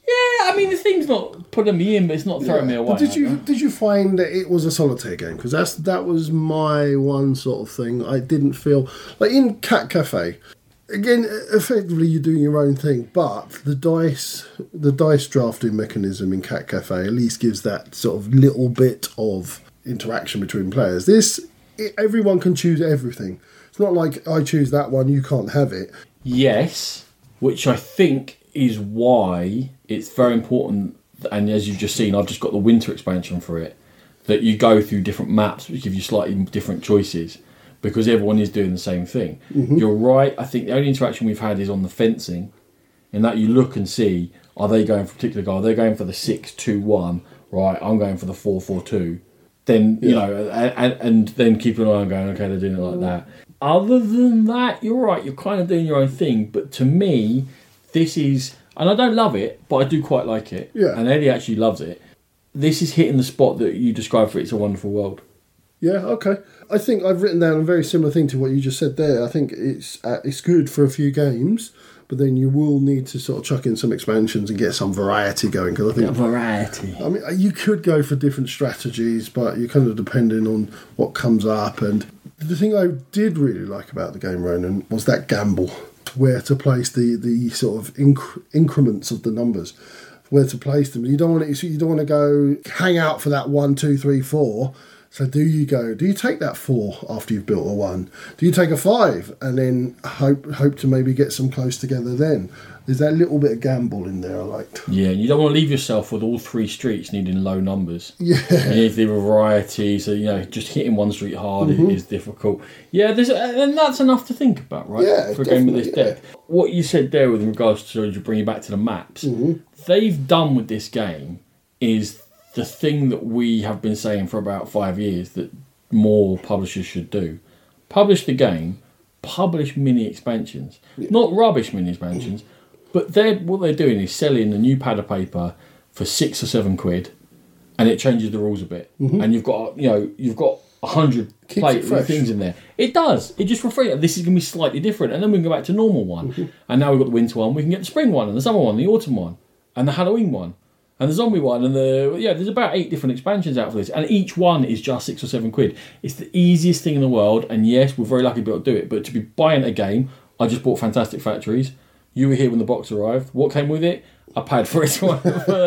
I mean, the theme's not putting me in, but it's not throwing Yeah. me away. But did you either. did you find that it was a solitaire game? Because that's that was my one sort of thing. I didn't feel like in Cat Cafe. Again, effectively you're doing your own thing, but the dice the dice drafting mechanism in Cat Cafe at least gives that sort of little bit of interaction between players. This it, everyone can choose everything. It's not like I choose that one, you can't have it. Yes, which I think is why it's very important, and as you've just seen, I've just got the winter expansion for it, that you go through different maps which give you slightly different choices, because everyone is doing the same thing. Mm-hmm. You're right, I think the only interaction we've had is on the fencing, in that you look and see, are they going for a particular guy, are they going for the six two one, right, I'm going for the four four two, then, you yeah. know, and, and then keep an eye on going, okay, they're doing it like that. Other than that, you're right, you're kind of doing your own thing, but to me, this is, and I don't love it, but I do quite like it, yeah. and Eddie actually loves it, this is hitting the spot that you described for It's a Wonderful World. Yeah, okay. I think I've written down a very similar thing to what you just said there. I think it's uh, it's good for a few games, but then you will need to sort of chuck in some expansions and get some variety going. Because I think yeah, variety. I mean, you could go for different strategies, but you're kind of depending on what comes up. And the thing I did really like about the game, Ronan, was that gamble, where to place the the sort of inc- increments of the numbers, where to place them. You don't want to, you don't want to go hang out for that one, two, three, four. So do you go, do you take that four after you've built a one? Do you take a five and then hope hope to maybe get some close together then? There's that little bit of gamble in there I liked. Yeah, and you don't want to leave yourself with all three streets needing low numbers. Yeah. You need the variety, so, you know, just hitting one street hard mm-hmm. is difficult. Yeah, there's, and that's enough to think about, right? Yeah, for a game of this yeah. depth. What you said there with regards to, to bring you back to the maps, mm-hmm. they've done with this game is the thing that we have been saying for about five years that more publishers should do. Publish the game, publish mini expansions. Yeah. Not rubbish mini expansions, but they're what they're doing is selling a new pad of paper for six or seven quid, and it changes the rules a bit. Mm-hmm. And you've got you know you've got a hundred plate things in there. It does. It just refreshes. This is going to be slightly different, and then we can go back to normal one. Mm-hmm. And now we've got the winter one. We can get the spring one, and the summer one, the autumn one, and the Halloween one. And the zombie one, and the yeah, there's about eight different expansions out for this, and each one is just six or seven quid. It's the easiest thing in the world, and yes, we're very lucky to be able to do it. But to be buying a game, I just bought Fantastic Factories. You were here when the box arrived. What came with it? A pad for it. uh,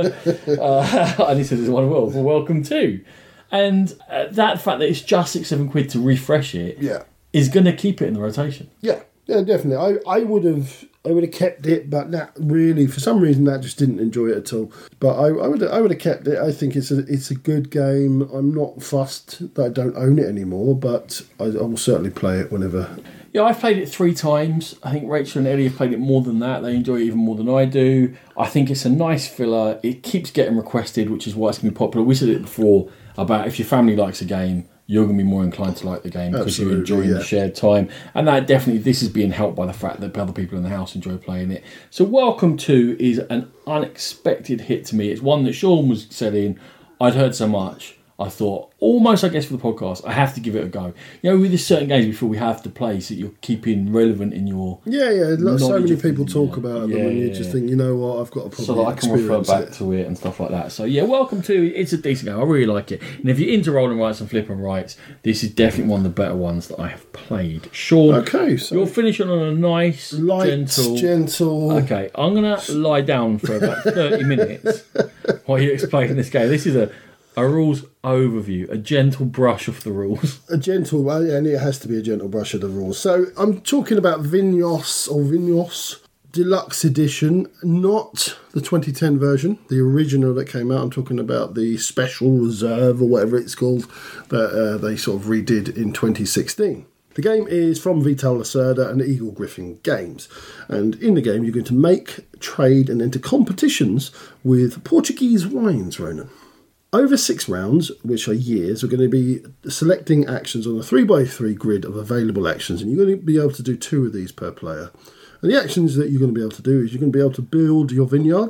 and he said, "It's one world. Well, welcome to." And uh, that fact that it's just six, seven quid to refresh it, yeah, is going to keep it in the rotation. Yeah, yeah, definitely. I, I would have. I would have kept it, but that really, for some reason, that just didn't enjoy it at all. But I, I would, I would have kept it. I think it's a, it's a good game. I'm not fussed that I don't own it anymore, but I, I will certainly play it whenever. Yeah, I've played it three times. I think Rachel and Ellie have played it more than that. They enjoy it even more than I do. I think it's a nice filler. It keeps getting requested, which is why it's going to be popular. We said it before about if your family likes a game, you're going to be more inclined to like the game because you're enjoying yeah. the shared time. And that definitely, this is being helped by the fact that other people in the house enjoy playing it. So Welcome To is an unexpected hit to me. It's one that Sean was selling. I'd heard so much. I thought, almost I guess for the podcast, I have to give it a go. You know, with this certain games before we have to play, so you're keeping relevant in your yeah, yeah. So many people things, talk yeah. about yeah, them, and you yeah, just yeah. think, you know what, I've got to probably so that I can refer back it. to it and stuff like that. So yeah, Welcome To, it's a decent game. I really like it. And if you're into roll and rights and flip and rights, this is definitely one of the better ones that I have played. Sean, okay, so you're finishing on a nice, light, gentle, gentle. Okay, I'm gonna lie down for about thirty minutes while you explain this game. This is a A rules overview, a gentle brush of the rules. A gentle, well, yeah, and it has to be a gentle brush of the rules. So I'm talking about Vinhos or Vinhos Deluxe Edition, not the twenty ten version, the original that came out. I'm talking about the Special Reserve or whatever it's called that uh, they sort of redid in twenty sixteen. The game is from Vital Lacerda and Eagle Griffin Games. And in the game, you're going to make, trade, and enter competitions with Portuguese wines, Ronan. Over six rounds, which are years, we're going to be selecting actions on a three by three grid of available actions, and you're going to be able to do two of these per player. And the actions that you're going to be able to do is you're going to be able to build your vineyards,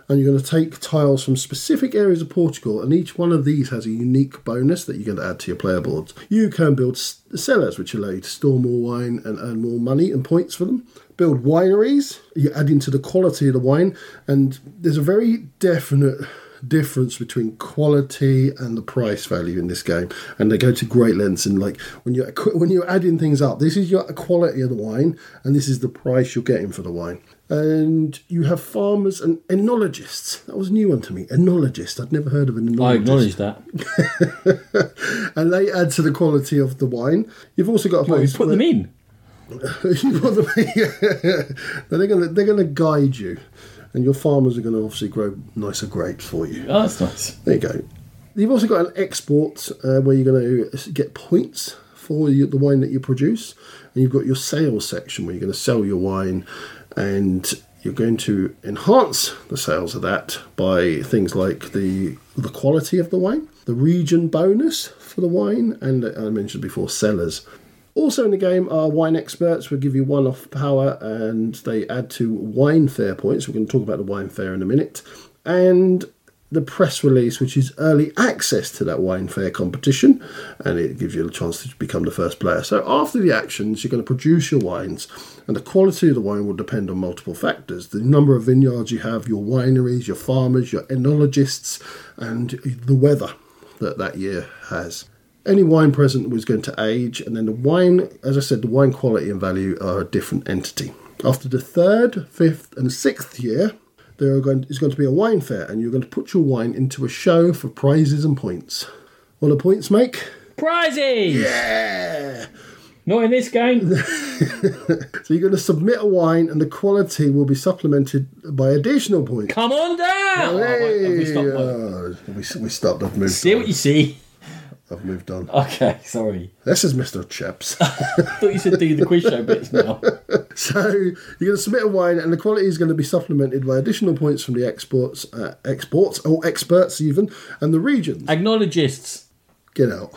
and you're going to take tiles from specific areas of Portugal, and each one of these has a unique bonus that you're going to add to your player boards. You can build s- cellars, which allow you to store more wine and earn more money and points for them. Build wineries, you add into the quality of the wine, and there's a very definite difference between quality and the price value in this game, and they go to great lengths. And like when you're when you're adding things up, this is your quality of the wine, and this is the price you're getting for the wine. And you have farmers and enologists. That was a new one to me. Enologist. I'd never heard of an enologist. I acknowledge that. And they add to the quality of the wine. You've also got a Well, you place put where- them in. you want them, yeah. they're going to they're going to guide you, and your farmers are going to obviously grow nicer grapes for you. Oh, that's nice. There you go. You've also got an export uh, where you're going to get points for you, the wine that you produce, and you've got your sales section where you're going to sell your wine, and you're going to enhance the sales of that by things like the the quality of the wine, the region bonus for the wine, and uh, I mentioned before, cellars. Also in the game are wine experts. We'll give you one-off power, and they add to wine fair points. We're going to talk about the wine fair in a minute. And the press release, which is early access to that wine fair competition, and it gives you a chance to become the first player. So after the actions, you're going to produce your wines, and the quality of the wine will depend on multiple factors. The number of vineyards you have, your wineries, your farmers, your enologists, and the weather that that year has. Any wine present was going to age, and then the wine, as I said, the wine quality and value are a different entity. After the third, fifth, and sixth year, there are going, is going to be a wine fair, and you're going to put your wine into a show for prizes and points. What do points make? Prizes! Yeah! Not in this game. So you're going to submit a wine, and the quality will be supplemented by additional points. Come on down! Oh, wait, have we stopped one? Oh, we, we stopped. I've moved See on. what you see. I've moved on. Okay, sorry. This is Mister Chaps. I thought you said do the quiz show bits now. So you're going to submit a wine, and the quality is going to be supplemented by additional points from the exports, uh, exports or experts even, and the regions. Acknowledgists. Get out.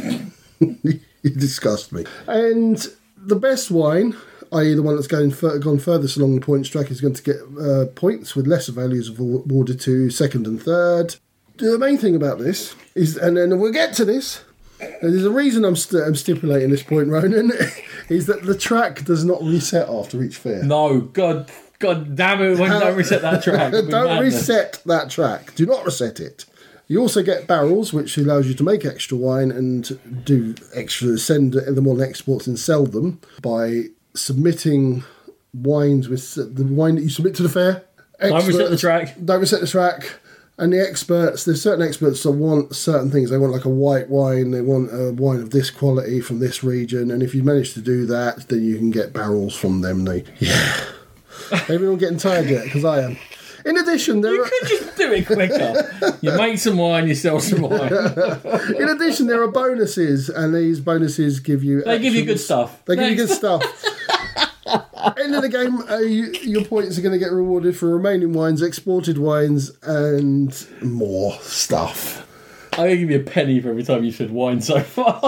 You disgust me. And the best wine, that is the one that's going fur- gone furthest along the points track, is going to get uh, points with lesser values awarded to second and third. The main thing about this is, and then we'll get to this, and there's a reason I'm, st- I'm stipulating this point, Ronan, is that the track does not reset after each fair. No, God, God damn it, when don't reset that track. It'd be Don't madness. reset that track. Do not reset it. You also get barrels, which allows you to make extra wine and do extra, send them on exports and sell them by submitting wines with the wine that you submit to the fair. Don't reset the Experts- track. Don't reset the track. And the experts, there's certain experts that want certain things. They want like a white wine, they want a wine of this quality from this region. And if you manage to do that, then you can get barrels from them. They, yeah. Maybe I'm getting tired yet, because I am. In addition, there You are, could just do it quicker. You make some wine, you sell some wine. in addition, there are bonuses, and these bonuses give you. They give you actual- good stuff. They give you Next. good stuff. End of the game, uh, you, your points are going to get rewarded for remaining wines, exported wines, and more stuff. I'm going to give you a penny for every time you said wine so far.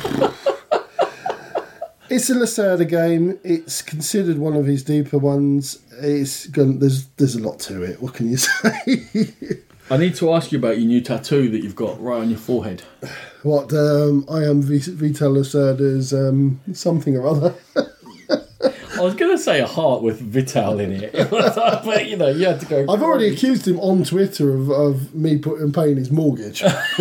It's a Lacerda game. It's considered one of his deeper ones. It's going. There's there's a lot to it. What can you say? I need to ask you about your new tattoo that you've got right on your forehead. What um, I am V- Vital Lacerda's um, something or other. I was going to say a heart with Vital in it. But, you know, you had to go... I've already accused him on Twitter of, of me putting paying his mortgage.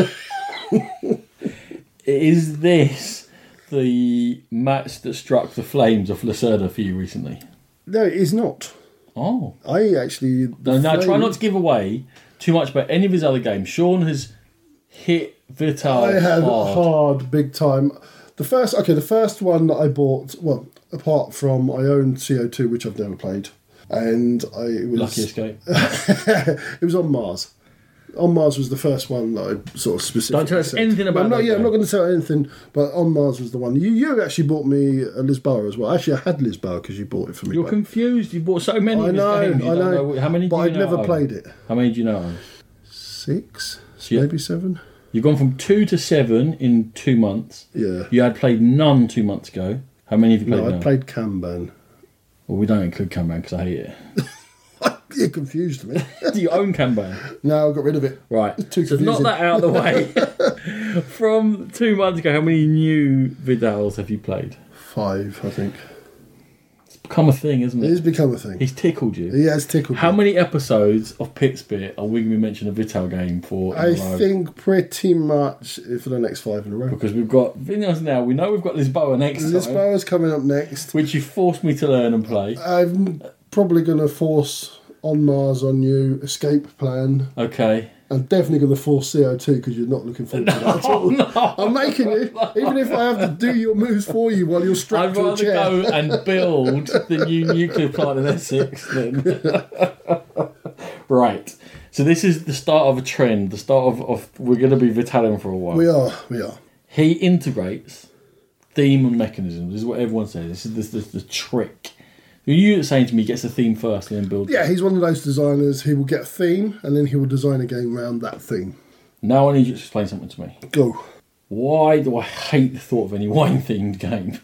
Is this the match that struck the flames of Lacerda for you recently? No, it is not. Oh. I actually. No, now try Flame- not to give away too much about any of his other games. Sean has hit Vital I had hard. hard, big time. The first, okay, the first one that I bought, well, apart from I own C O two, which I've never played, and I it was Lucky escape. it was on Mars. On Mars was the first one that I sort of specifically. Don't tell us said. anything about I'm not, that yeah, I'm game. not going to tell anything. But On Mars was the one. You you actually bought me a Lisboa as well. Actually, I had Lisboa because you bought it for me. You're but- confused. You bought so many I of his know, games. You I don't know. know. How many but do you I'd know never own? played it. How many do you know own? Six, Yeah. maybe seven. You've gone from two to seven in two months. Yeah. You had played none two months ago. How many have you played No, now? I played Kanban. Well, we don't include Kanban because I hate it. It confused me. Do you own Kanban? No, I got rid of it. Right. Too so confusing. not that out of the way. From two months ago, how many new Vidals have you played? Five, I think. It's become a thing, isn't It it? has become a thing. He's tickled you. He has tickled How me. many episodes of Pitsbit are we going to be mentioning a Vital game for? in I a row? think pretty much for the next five in a row. Because we've got Vinyls now. We know we've got Lisboa next time, Lisboa's coming up next. which you forced me to learn and play. I'm probably going to force On Mars on you, Escape Plan. Okay. I'm definitely going to force C O two because you're not looking forward to that at all. Oh, no. I'm making you, even if I have to do your moves for you while you're strapped I'd to a rather chair. go and build the new nuclear plant in Essex than. Right. So this is the start of a trend. The start of, of we're going to be Vitalian for a while. We are, we are. He integrates theme and mechanisms. This is what everyone says. This is the, the, the trick. You saying to me, he gets a theme first and then builds. Yeah, he's one of those designers. He will get a theme and then he will design a game around that theme. Now I need you to explain something to me. Go. Why do I hate the thought of any wine-themed game?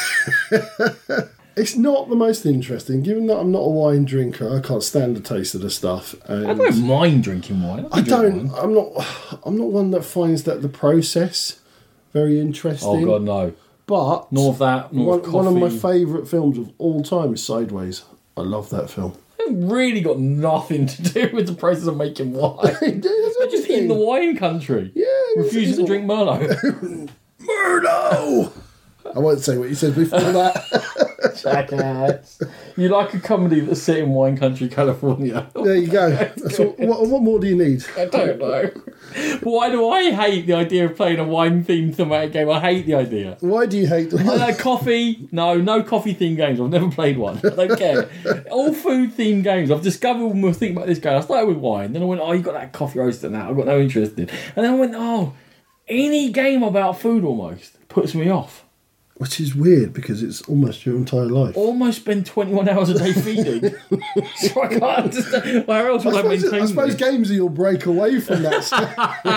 It's not the most interesting, given that I'm not a wine drinker. I can't stand the taste of the stuff. And I don't mind drinking wine. I drink don't. wine. I'm not. I'm not one that finds that the process very interesting. Oh God, no. But Nor of that. Nor one, of one of my coffee. favourite films of all time is Sideways. I love that film. It's really got nothing to do with the process of making wine. It does They're just in the everything. wine country. Yeah, it's- Refusing it's to all- drink Merlot. Murdo. I won't say what you said before that. Jackass. You like a comedy that's set in wine country, California. There you go. That's all, what, what more do you need? I don't know. Why do I hate the idea of playing a wine-themed thematic game? I hate the idea. Why do you hate the I like coffee. No, no coffee-themed games. I've never played one. I don't care. All food-themed games. I've discovered when we were thinking about this game. I started with wine. Then I went, oh, you got that coffee roaster now. I've got no interest in. And then I went, oh, any game about food almost puts me off. Which is weird because it's almost your entire life. Almost spend twenty-one hours a day feeding. So I can't understand. Where else I will I, suppose, maintain I suppose this? games are your break away from that stuff.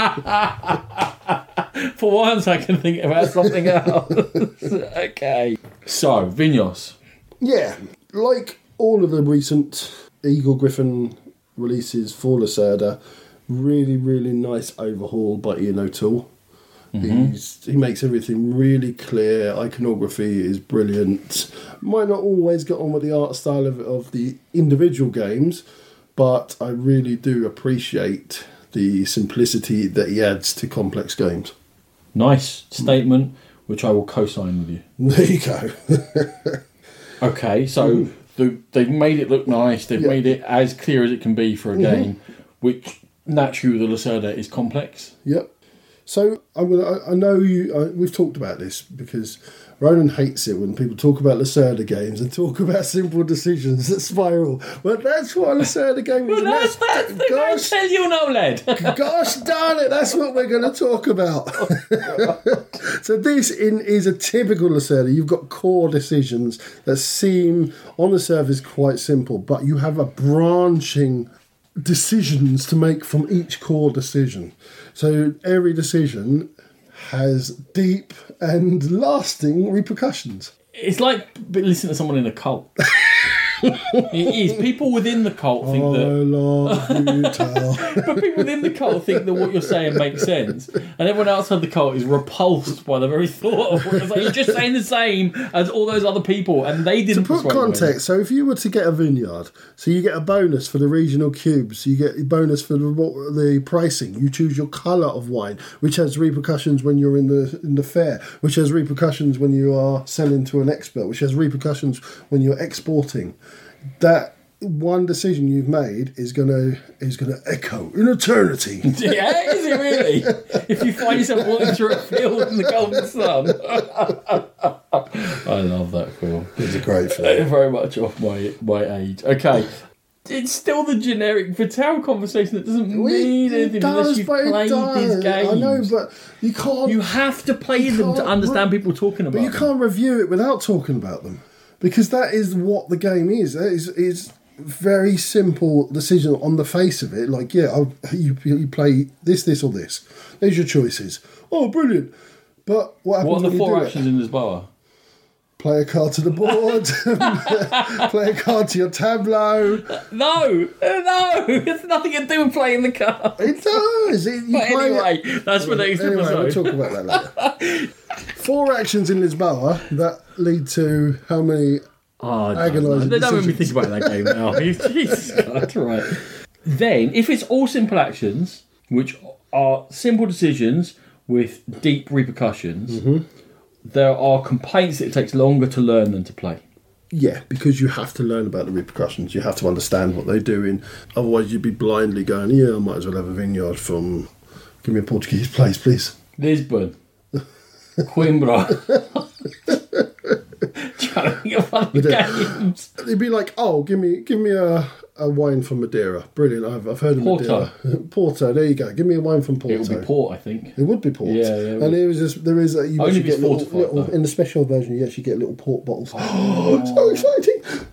For once, I can think about something else. Okay. So, Vinyos. Yeah, like all of the recent Eagle Griffin releases for Lacerda, really, really nice overhaul by Ian O'Toole. Mm-hmm. He's, he makes everything really clear. Iconography is brilliant. Might not always get on with the art style of, of the individual games, but I really do appreciate the simplicity that he adds to complex games. Nice statement, which I will co-sign with you. There you go. Okay, so the, they've made it look nice. They've Yeah. made it as clear as it can be for a game, which naturally with the Lacerda is complex. Yep. So I'm gonna. I, I know you. I, we've talked about this because Ronan hates it when people talk about Lacerda games and talk about simple decisions that spiral. But that's what a Lacerda game is. Well, and that's, that's the I gosh, tell you no, lad. gosh darn it! That's what we're going to talk about. So this in is a typical Lacerda. You've got core decisions that seem on the surface quite simple, but you have a branching decisions to make from each core decision. So every decision has deep and lasting repercussions. It's like listening to someone in a cult. It is. People within the cult think I that... love you, Tal. But people within the cult think that what you're saying makes sense, and everyone outside the cult is repulsed by the very thought of what you're saying. You're just saying the same as all those other people, and they didn't To put persuade me. context, so if you were to get a vineyard, so you get a bonus for the regional cubes, you get a bonus for the, the pricing. You choose your colour of wine, which has repercussions when you're in the in the fair, which has repercussions when you are selling to an expert, which has repercussions when you're exporting. That one decision you've made is gonna is gonna echo in eternity. Yeah, is it really? If you find yourself walking through a field in the golden sun. I love that film. It's a great film. Very much off my, my age. Okay. It's still the generic Vital conversation that doesn't mean anything unless you've but it played does. these games. I know, but you can't. You have to play them to can't understand re- people talking about But you them. can't review it without talking about them, because that is what the game is. That is is very simple decision on the face of it. Like, yeah, I'll, you you play this, this, or this. There's your choices. Oh, brilliant! But what happens What are the when four you do actions it? in Lisboa? Play a card to the board. Play a card to your tableau. No, no, it's nothing to do with playing the card. It does. It, you But play anyway, it. that's for next Anyway, we'll episode. talk about that later. Four actions in Lisboa that lead to how many Oh, agonising don't, don't make me decisions. think about that game now. Jesus God, right. Then, if it's all simple actions, which are simple decisions with deep repercussions, Mm-hmm. there are complaints that it takes longer to learn than to play. Yeah, because you have to learn about the repercussions. You have to understand what they're doing. Otherwise, you'd be blindly going, yeah, I might as well have a vineyard from... Give me a Portuguese place, please. Lisbon. Coimbra. Trying to think of other games. They'd be like, oh, give me give me a, a wine from Madeira. Brilliant, I've, I've heard of Porto. Madeira. Porto, there you go. Give me a wine from Porto. It would be port, I think. It would be port. Yeah, yeah, it And would. there is just, there is a, you Only actually if it's get little, fortified, little though. in the special version. You actually get little port bottles. Oh, so exciting!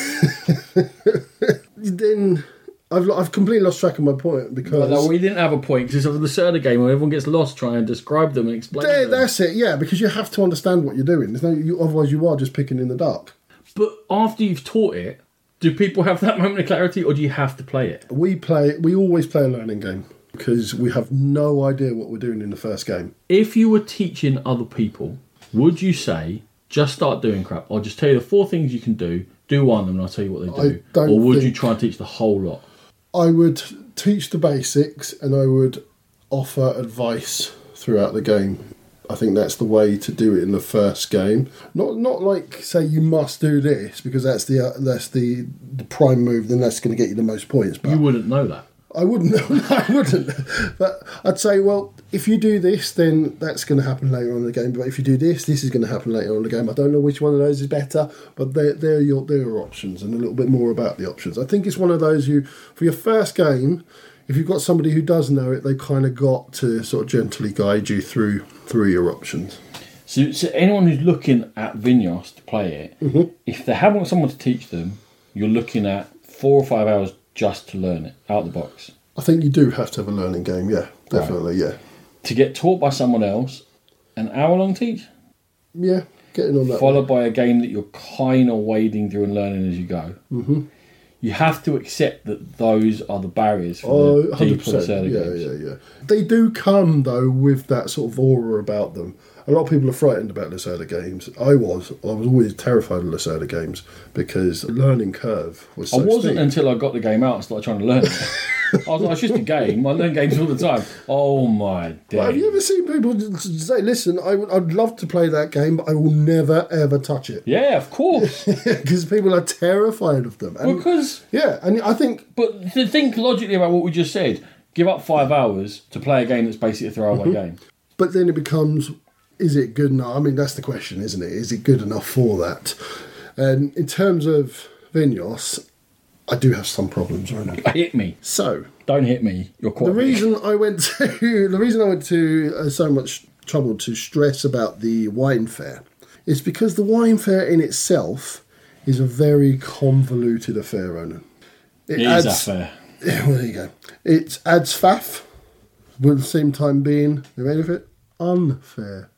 And then I've lo- I've completely lost track of my point because But no, we didn't have a point because of the Cerda game where everyone gets lost trying to describe them and explain There, them. that's it. Yeah, because you have to understand what you're doing. There's no, you, otherwise you are just picking in the dark. But after you've taught it, do people have that moment of clarity or do you have to play it? We play. We always play a learning game because we have no idea what we're doing in the first game. If you were teaching other people, would you say, just start doing crap? I'll just tell you the four things you can do, do one of them and I'll tell you what they do. I don't Or would you think- try and teach the whole lot? I would teach the basics and I would offer advice throughout the game. I think that's the way to do it in the first game. Not not like say you must do this because that's the uh, that's the, the prime move. Then that's going to get you the most points. But You wouldn't know that. I wouldn't. No, I wouldn't. But I'd say, well, if you do this, then that's going to happen later on in the game. But if you do this, this is going to happen later on in the game. I don't know which one of those is better, but they're, they're your they're your options and a little bit more about the options. I think it's one of those you, for your first game, if you've got somebody who does know it, they've kind of got to sort of gently guide you through through your options. So, so anyone who's looking at Vinhos to play it, Mm-hmm. if they haven't got someone to teach them, you're looking at four or five hours just to learn it, out the box. I think you do have to have a learning game. Yeah, definitely. Yeah, To get taught by someone else, an hour long teach, yeah. Getting on that. followed by a game that you're kind of wading through and learning as you go. Mm-hmm. You have to accept that those are the barriers for Oh, the one hundred deeper percent. Cerda Yeah, games. yeah, yeah. They do come, though, with that sort of aura about them. A lot of people are frightened about Lacerda games. I was. I was always terrified of Lacerda games because the learning curve was I so wasn't steep. until I got the game out and started trying to learn it. I was like, it's just a game. I learn games all the time. Oh my But have you day. ever seen people say, listen, I would, I'd love to play that game, but I will never, ever touch it? Yeah, of course. Because people are terrified of them. And, Because, yeah, and I think but to think logically about what we just said, give up five hours to play a game that's basically a throwaway Mm-hmm. game. But then it becomes, is it good enough? I mean, that's the question, isn't it? Is it good enough for that? And in terms of Vinhos, I do have some problems right now. Hit me. So, Don't hit me. You're quite the big. reason I went to the reason I went to uh, so much trouble to stress about the wine fair is because the wine fair in itself is a very convoluted affair, Ronan. It is that fair. Yeah, well, there you go. It adds faff, but at the same time being, the end of it, unfair.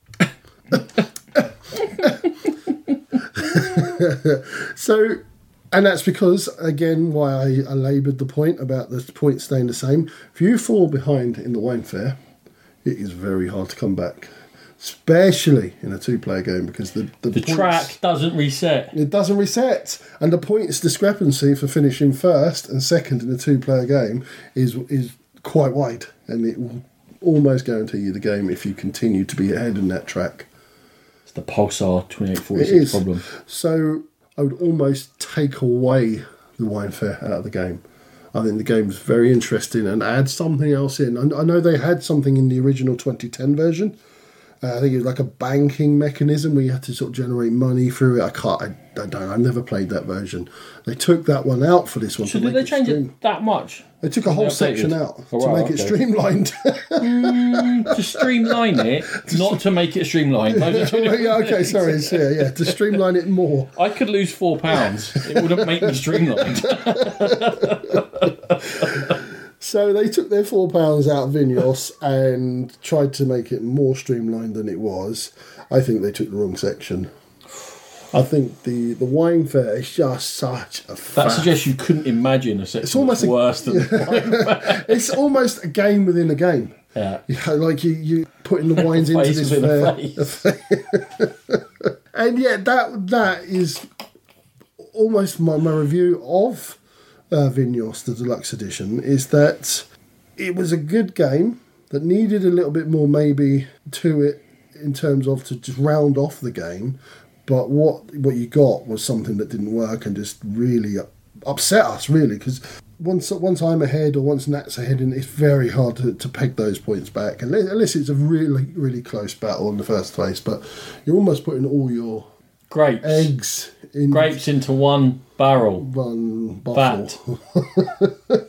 So, and that's because, again, why I, I laboured the point about the points staying the same. If you fall behind in the wine fair, it is very hard to come back, especially in a two-player game because the the, The points- track doesn't reset. it doesn't reset, and the points discrepancy for finishing first and second in a two-player game is is quite wide, and it will almost guarantee you the game if you continue to be ahead in that track. It's the Pulsar twenty-eight It forty-six is. problem. So I would almost take away the wine fair out of the game. I think the game's very interesting and add something else in. I I know they had something in the original twenty ten version. Uh, I think it was like a banking mechanism where you had to sort of generate money through it. I can't. I, I don't. I've never played that version. They took that one out for this one. So to did make they change stream- it that much? They took a whole They updated? section out Oh, to wow, make it okay. streamlined. To streamline it, not to make it streamlined. Those are two different yeah. Okay. things. Sorry. So, yeah. Yeah. To streamline it more. I could lose four pounds. It wouldn't make me streamlined. So they took their four pounds out of Vinhos and tried to make it more streamlined than it was. I think they took the wrong section. I think the, the wine fair is just such a faff. That suggests you couldn't imagine a section It's almost that's a- worse than the wine fair. It's almost a game within a game. Yeah. You know, like you, you putting the wines into Face this within a fair. face. And yeah, that that is almost my, my review of uh, Vinhos, the deluxe edition, is that it was a good game that needed a little bit more maybe to it in terms of to just round off the game. But what what you got was something that didn't work and just really upset us, really, because once once I'm ahead or once Nat's ahead, and it's very hard to, to peg those points back unless, unless it's a really really close battle in the first place. But you're almost putting all your Grapes. eggs in Grapes into one barrel. one Vat. bottle.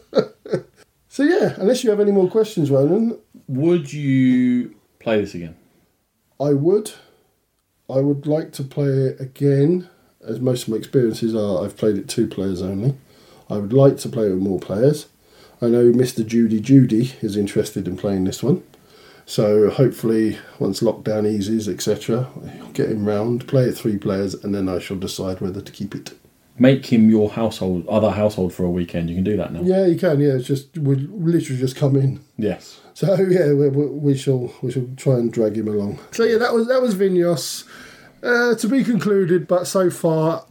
So yeah, unless you have any more questions, Ronan, Would you play this again? I would. I would like to play it again, as most of my experiences are. I've played it two players only. I would like to play it with more players. I know Mister Judy Judy is interested in playing this one. So hopefully, once lockdown eases, et cetera, I'll get him round, play it three players, and then I shall decide whether to keep it. Make him your household, other household for a weekend. You can do that now. Yeah, you can. Yeah, it's just we literally just come in. Yes. So yeah, we, we, we shall we shall try and drag him along. So yeah, that was that was Vinhos. Uh, to be concluded, but so far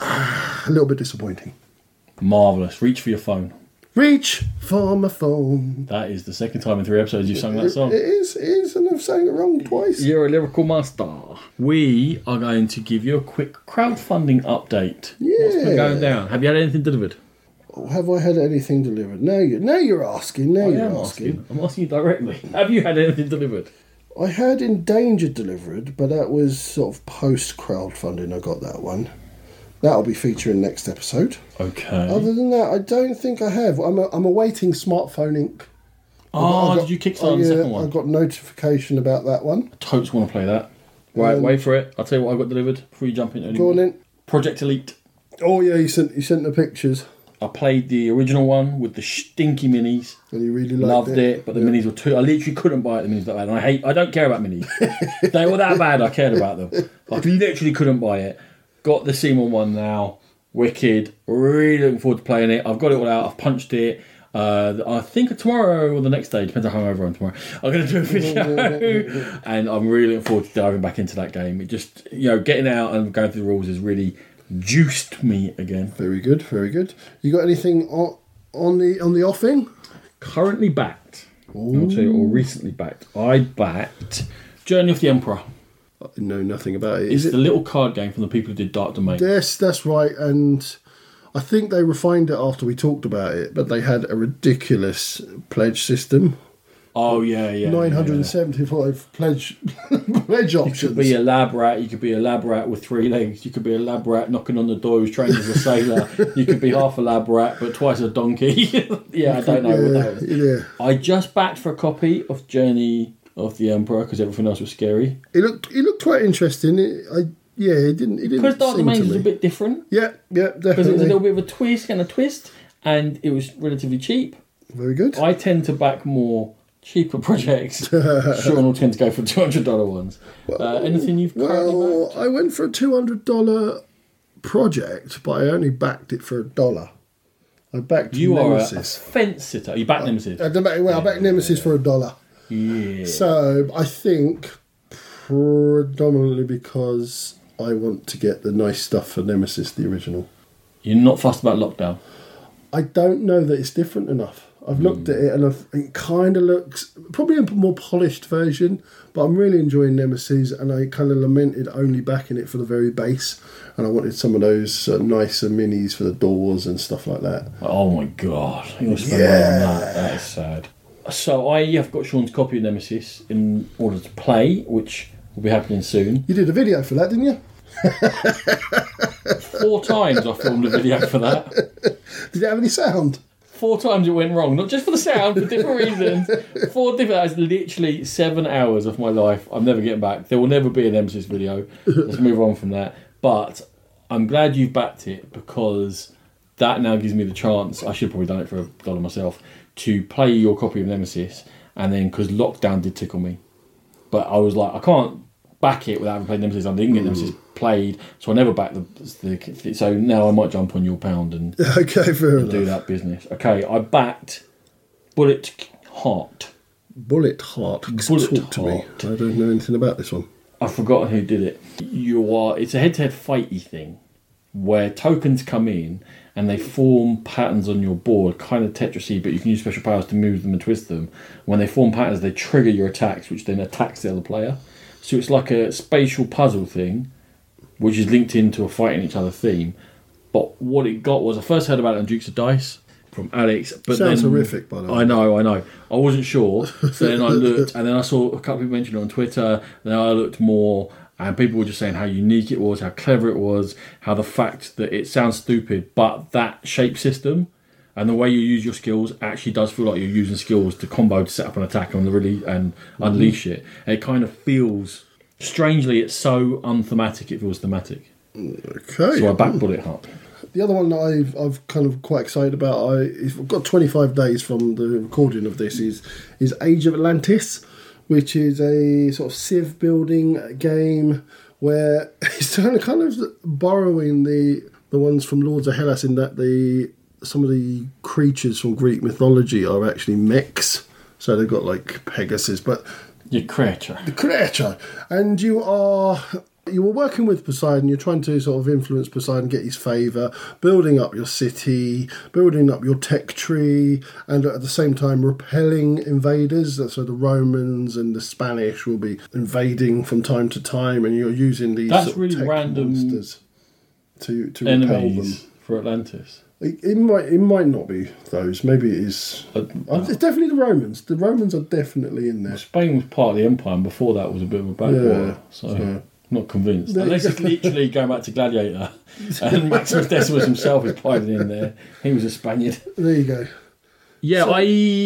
a little bit disappointing. Marvellous. Reach for your phone. Reach for my phone. That is the second time in three episodes you've sung that song. It is, it is, and I've sang it wrong twice. You're a lyrical master. We are going to give you a quick crowdfunding update. What's been Yeah. going down? Have you had anything delivered? Have I had anything delivered? Now you, now you're asking. Now I you're am asking. asking. I'm asking you directly. Have you had anything delivered? I had Endangered delivered, but that was sort of post crowdfunding. I got that one. That'll be featuring next episode. Okay. Other than that, I don't think I have. I'm, a, I'm awaiting Smartphone Incorporated. Oh, I got- did you kickstart oh, the yeah, second one? I got notification about that one. Totes want to play that. Right, Um, wait for it. I'll tell you what I got delivered before you jump into it. Go on in. Project Elite. Oh yeah, you sent you sent the pictures, I played the original one with the stinky minis. and you really liked Loved it. it, but the minis were too. I literally couldn't buy it. The minis that bad, and I hate. I don't care about minis. They were that bad. I cared about them. I literally couldn't buy it. Got the Simon one now. Wicked. Really looking forward to playing it. I've got it all out. I've punched it. Uh, I think tomorrow or the next day, depends on how hungover I'm tomorrow. I'm going to do a video, and I'm really looking forward to diving back into that game. It just, you know, getting out and going through the rules has really juiced me again. Very good, very good. You got anything on on the on the offing? Currently backed. I'll tell you, or recently backed. I backed Journey of the Emperor. I know nothing about it. It's Is it? the little card game from the people who did Dark Domain. Yes, that's right. And I think they refined it after we talked about it, but they had a ridiculous pledge system. Oh yeah, yeah. nine hundred seventy-five pledge pledge You options. could be a lab rat. You could be a lab rat with three legs. You could be a lab rat knocking on the door who's trained as a sailor. You could be half a lab rat but twice a donkey. Yeah, I don't know what yeah, that was. yeah. I just backed for a copy of Journey of the Emperor because everything else was scary. It looked it looked quite interesting. It, I yeah, it didn't it didn't Because Dark seem Domain to was a me. bit different. Yeah, yeah, Because it was a definitely. little bit of a twist and a twist, and it was relatively cheap. Very good. I tend to back more cheaper projects. Sean will tend to go for two hundred dollars ones. Uh, anything you've currently Well, backed? I went for a two hundred dollars project, but I only backed it for a dollar. I backed You are a, a Nemesis. fence sitter. You back Nemesis. I, don't back- well, I backed Nemesis for a dollar. Yeah. So I think predominantly because I want to get the nice stuff for Nemesis, the original. You're not fussed about lockdown. I don't know that it's different enough. I've looked Hmm. at it and I've, it kind of looks probably a more polished version, but I'm really enjoying Nemesis, and I kind of lamented only backing it for the very base, and I wanted some of those uh, nicer minis for the doors and stuff like that. Oh my god. You're spending money on that. That is sad. So I have got Sean's copy of Nemesis in order to play, which will be happening soon. You did a video for that, didn't you? Four times I filmed a video for that. Did it have any sound? Four times it went wrong, not just for the sound, for different reasons. Four different. That is literally seven hours of my life. I'm never getting back. There will never be an Nemesis video. Let's move on from that. But I'm glad you've backed it, because that now gives me the chance. I should have probably done it for a dollar myself, to play your copy of Nemesis, and then because lockdown did tickle me, but I was like, I can't back it without having played Nemesis. I didn't get Nemesis played, so I never backed the, the. So now I might jump on your pound and, okay, fair and do that business. Okay, I backed Bullet Heart. Bullet Heart. Bullet Talk to me. I don't know anything about this one. I've forgotten who did it. You are. It's a head-to-head fighty thing where tokens come in and they form patterns on your board, kind of Tetris-y, but you can use special powers to move them and twist them. When they form patterns, they trigger your attacks, which then attacks the other player. So it's like a spatial puzzle thing, which is linked into a fighting each other theme. But what it got was, I first heard about it on Dukes of Dice from Alex. But Sounds then, horrific, by the way. I know, I know. I wasn't sure. So then I looked, and then I saw a couple of people mention it on Twitter. Then I looked more, and people were just saying how unique it was, how clever it was, how the fact that it sounds stupid, but that shape system and the way you use your skills actually does feel like you're using skills to combo to set up an attack and really and mm-hmm. unleash it. And it kind of feels, strangely, it's so unthematic, it feels thematic. Okay. So I back Bullet Heart. The other one that I've I've kind of quite excited about, I, I've got twenty-five days from the recording of this, is is Age of Atlantis, which is a sort of civ building game where it's kind of, kind of borrowing the the ones from Lords of Hellas, in that the some of the creatures from Greek mythology are actually mechs. So they've got like Pegasus, but your creature, the creature, and you are. You were working with Poseidon, you're trying to sort of influence Poseidon, get his favour, building up your city, building up your tech tree, and at the same time repelling invaders. So the Romans and the Spanish will be invading from time to time, and you're using these That's sort of really tech random monsters to, to repel them. enemies for Atlantis. It, it might it might not be those. Maybe it is. Uh, Uh, it's definitely the Romans. The Romans are definitely in there. Spain was part of the empire, and before that was a bit of a backwater. Yeah, so... so. Not convinced. There Unless you it's literally going back to Gladiator. And Maximus Decimus himself is piping in there. He was a Spaniard. There you go. Yeah, So-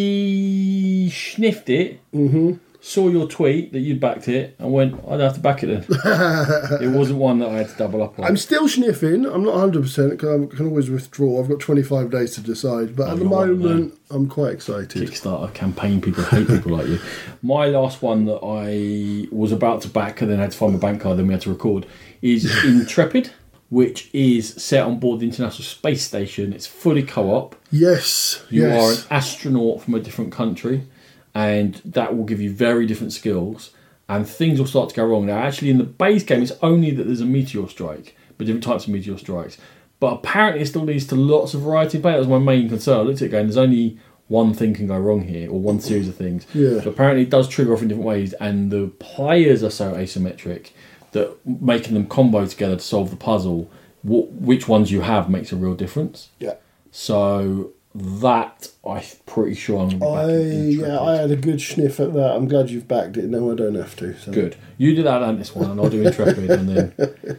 I sniffed it, Mm-hmm. saw your tweet that you'd backed it, and went, I'd have to back it then. It wasn't one that I had to double up on. I'm still sniffing. I'm not one hundred percent because I can always withdraw. I've got twenty-five days to decide. But Oh, at the you're one of moment, I'm quite excited. Kickstarter campaign, people hate people like you. My last one that I was about to back and then had to find my bank card, then we had to record, is Intrepid, which is set on board the International Space Station. It's fully co-op. Yes. You yes. are an astronaut from a different country, and that will give you very different skills, and things will start to go wrong. Now, actually, in the base game, it's only that there's a meteor strike, but different types of meteor strikes. But apparently, it still leads to lots of variety of play. That was my main concern. I looked at it going, there's only one thing can go wrong here, or one series of things. Yeah. But apparently, it does trigger off in different ways, and the players are so asymmetric that making them combo together to solve the puzzle, wh- which ones you have makes a real difference. Yeah. So that I'm pretty sure I'm going to be I backing Intrepid. yeah, I had a good sniff at that. I'm glad you've backed it. No, I don't have to. So. Good. You do that Atlantis one, and I'll do Intrepid, and then.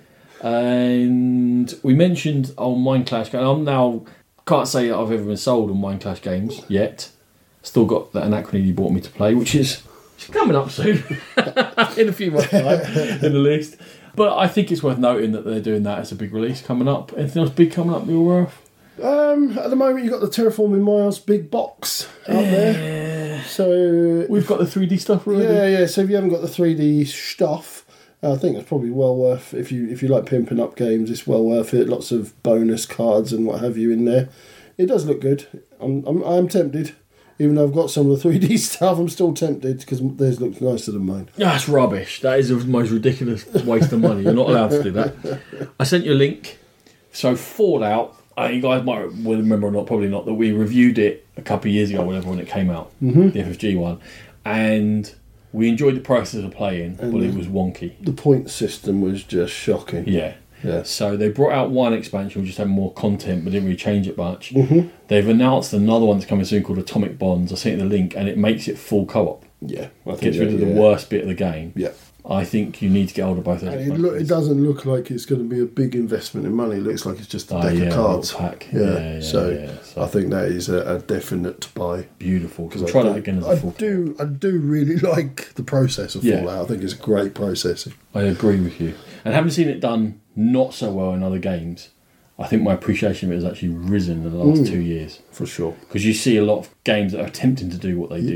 And we mentioned on Mind Clash. And I'm now can't say that I've ever been sold on Mind Clash games yet. Still got that Anachrony you bought me to play, which is coming up soon in a few months' time in the list. But I think it's worth noting that they're doing that as a big release coming up. Anything else big coming up, you're aware of? Um, at the moment, you've got the Terraforming Mars big box out there. So We've got the three D stuff already. yeah, yeah. So if you haven't got the three D stuff, uh, I think it's probably well worth. If you if you like pimping up games, it's well worth it. Lots of bonus cards and what have you in there. It does look good. I'm I'm I'm tempted. Even though I've got some of the three D stuff, I'm still tempted because theirs looks nicer than mine. That's rubbish. That is the most ridiculous waste of money. You're not allowed to do that. I sent you a link. So Fallout, uh, you guys might will remember or not, probably not, that we reviewed it a couple of years ago, whatever, when it came out, mm-hmm. the F F G one, and we enjoyed the process of playing, and but it was wonky. The point system was just shocking. Yeah. Yeah. So they brought out one expansion, which just had more content, but didn't really change it much. Mm-hmm. They've announced another one that's coming soon called Atomic Bonds. I sent you the link, and it makes it full co-op. Yeah, I think Gets rid of yeah. the worst bit of the game. Yeah. I think you need to get hold of both of those. And it, look, it doesn't look like it's going to be a big investment in money. It looks like it's just a Oh, deck yeah, of cards. a little pack. Yeah, Yeah, yeah, so, yeah, so- I think that is a, a definite buy. Beautiful. Because I I'll try do, that again as a I full. do, I do really like the process of Yeah. Fallout. I think it's a great process. I agree with you. And having seen it done not so well in other games, I think my appreciation of it has actually risen in the last Mm. two years. For sure. Because you see a lot of games that are attempting to do what they did,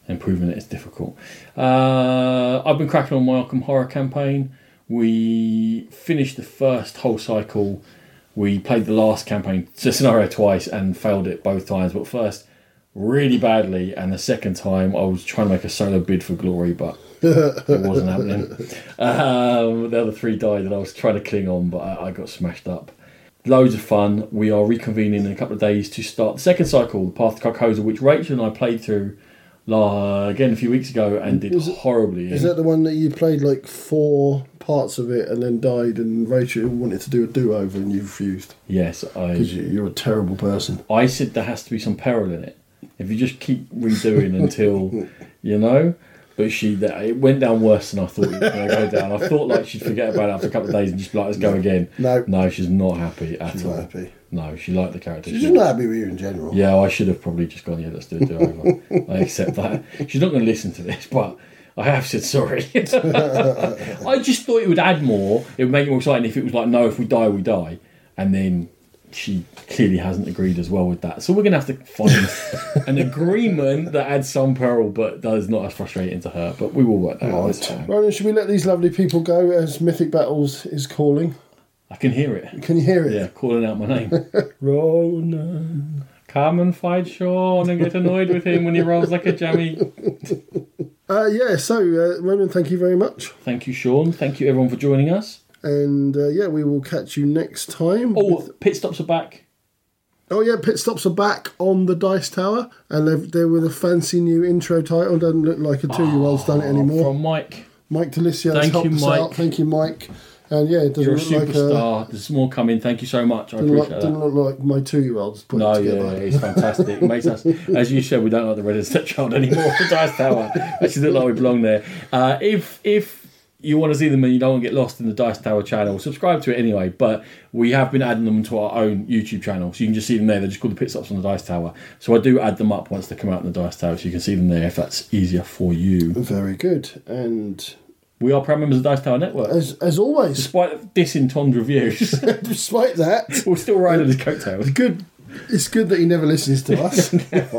Improving it is difficult. Uh, I've been cracking on my Arkham Horror campaign. We finished the first whole cycle. We played the last campaign, the scenario twice, and failed it both times. But first, really badly, and the second time, I was trying to make a solo bid for glory, but it wasn't happening. Um, the other three died, and I was trying to cling on, but I, I got smashed up. Loads of fun. We are reconvening in a couple of days to start the second cycle, The Path to Carcosa, which Rachel and I played through uh, again a few weeks ago and did Is it- horribly. Is that the one that you played like four parts of it and then died, and Rachel wanted to do a do-over and you refused? Yes, I. Because you, you're a terrible person. I said there has to be some peril in it. If you just keep redoing until, you know. But she, it went down worse than I thought it was going to go down. I thought like she'd forget about it after a couple of days and just be like, let's go again. No. No, she's not happy at She's all. not happy. No, she liked the character. She's She- just not happy with you in general. Yeah, I should have probably just gone, yeah, let's do a do-over. I accept that. She's not going to listen to this, but I have said sorry. I just thought it would add more. It would make it more exciting if it was like, no, if we die, we die. And then she clearly hasn't agreed as well with that. So we're going to have to find an agreement that adds some peril, but does not as frustrating to her. But we will work that out. It's fine. Ronan, should we let these lovely people go as Mythic Battles is calling? I can hear it. Can you hear it? Yeah, calling out my name. Ronan. Come and fight Sean and get annoyed with him when he rolls like a jammy. Uh, yeah, so, uh, Ronan, thank you very much. Thank you, Sean. Thank you, everyone, for joining us. And, uh, yeah, we will catch you next time. Oh, with- pit stops are back. Oh, yeah, Pit Stops are back on the Dice Tower. And they've, they're with a fancy new intro title. Doesn't look like a two-year-old's done it anymore. From Mike. Mike Delicios Thank helped you, us Mike. out. Thank you, Mike. And, yeah, it doesn't You're a look like a... superstar. There's more coming. Thank you so much. I Doesn't look, appreciate doesn't that. look like my two-year-old's put No, it yeah, together. yeah, it's fantastic. It makes us, as you said, we don't like the Red Stepchild anymore. The Dice Tower actually look like we belong there. Uh, if if you want to see them and you don't want to get lost in the Dice Tower channel, subscribe to it anyway. But we have been adding them to our own YouTube channel, so you can just see them there. They're just called the Pit Stops on the Dice Tower. So I do add them up once they come out in the Dice Tower, so you can see them there if that's easier for you. Very good. And We are proud members of the Dice Tower Network. as as always, Despite dissing Tom's reviews, despite that, we're still riding his coattails. good. It's good that he never listens to us.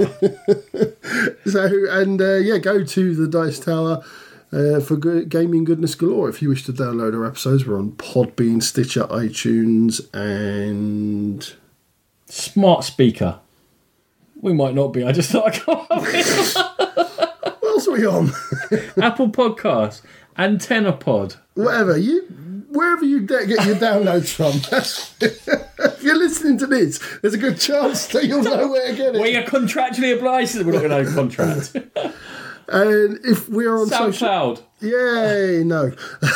So and uh, yeah, go to the Dice Tower uh, for good, gaming goodness galore. If you wish to download our episodes, we're on Podbean, Stitcher, iTunes, and Smart speaker. We might not be. I just thought I'd come up with what else are we on? Apple Podcasts, Antenna Pod. Whatever you, wherever you de- get your downloads from. That's, if you're listening to this, there's a good chance that you'll know where to get it. We are contractually obliged. We're not going to contract. And if we are on social, SoundCloud. yay, no,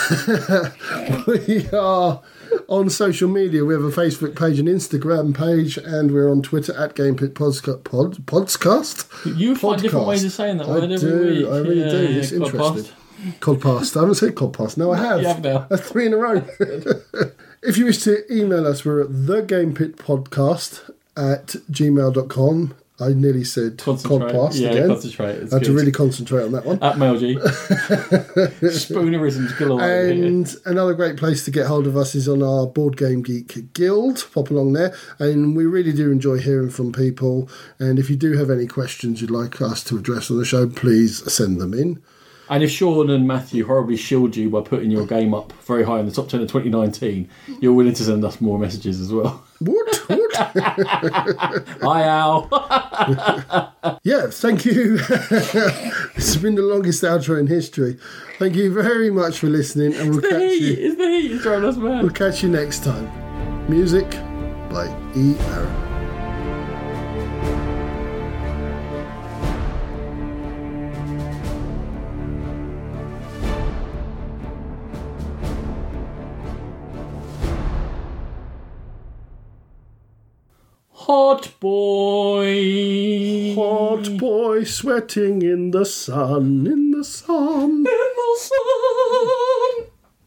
we are on social media. We have a Facebook page, an Instagram page, and we're on Twitter at GamePit Podca- Pod, Podcast. You find different Podcast. ways of saying that I word every do, week. I really Yeah, do. It's yeah, interesting. podcast. Codpast. I haven't said Codpast. No, I have. You have now. That's three in a row. If you wish to email us, we're at thegamepitpodcast at gmail dot com. I nearly said Concentrate. Codpast Yeah, again. concentrate. It's I had to good. really concentrate on that one. At Mail G. Spoonerisms galore. And another great place to get hold of us is on our Board Game Geek Guild. Pop along there. And we really do enjoy hearing from people. And if you do have any questions you'd like us to address on the show, please send them in. And if Sean and Matthew horribly shield you by putting your game up very high in the top ten of twenty nineteen, you're willing to send us more messages as well. Woot, woot. Hi, Al. Yeah, thank you. This has been the longest outro in history. Thank you very much for listening. And we'll The catch heat. you, It's the heat. It's driving us mad. we'll catch you next time. Music by E. Aaron. Hot boy. Hot boy sweating in the sun, in the sun. In the sun.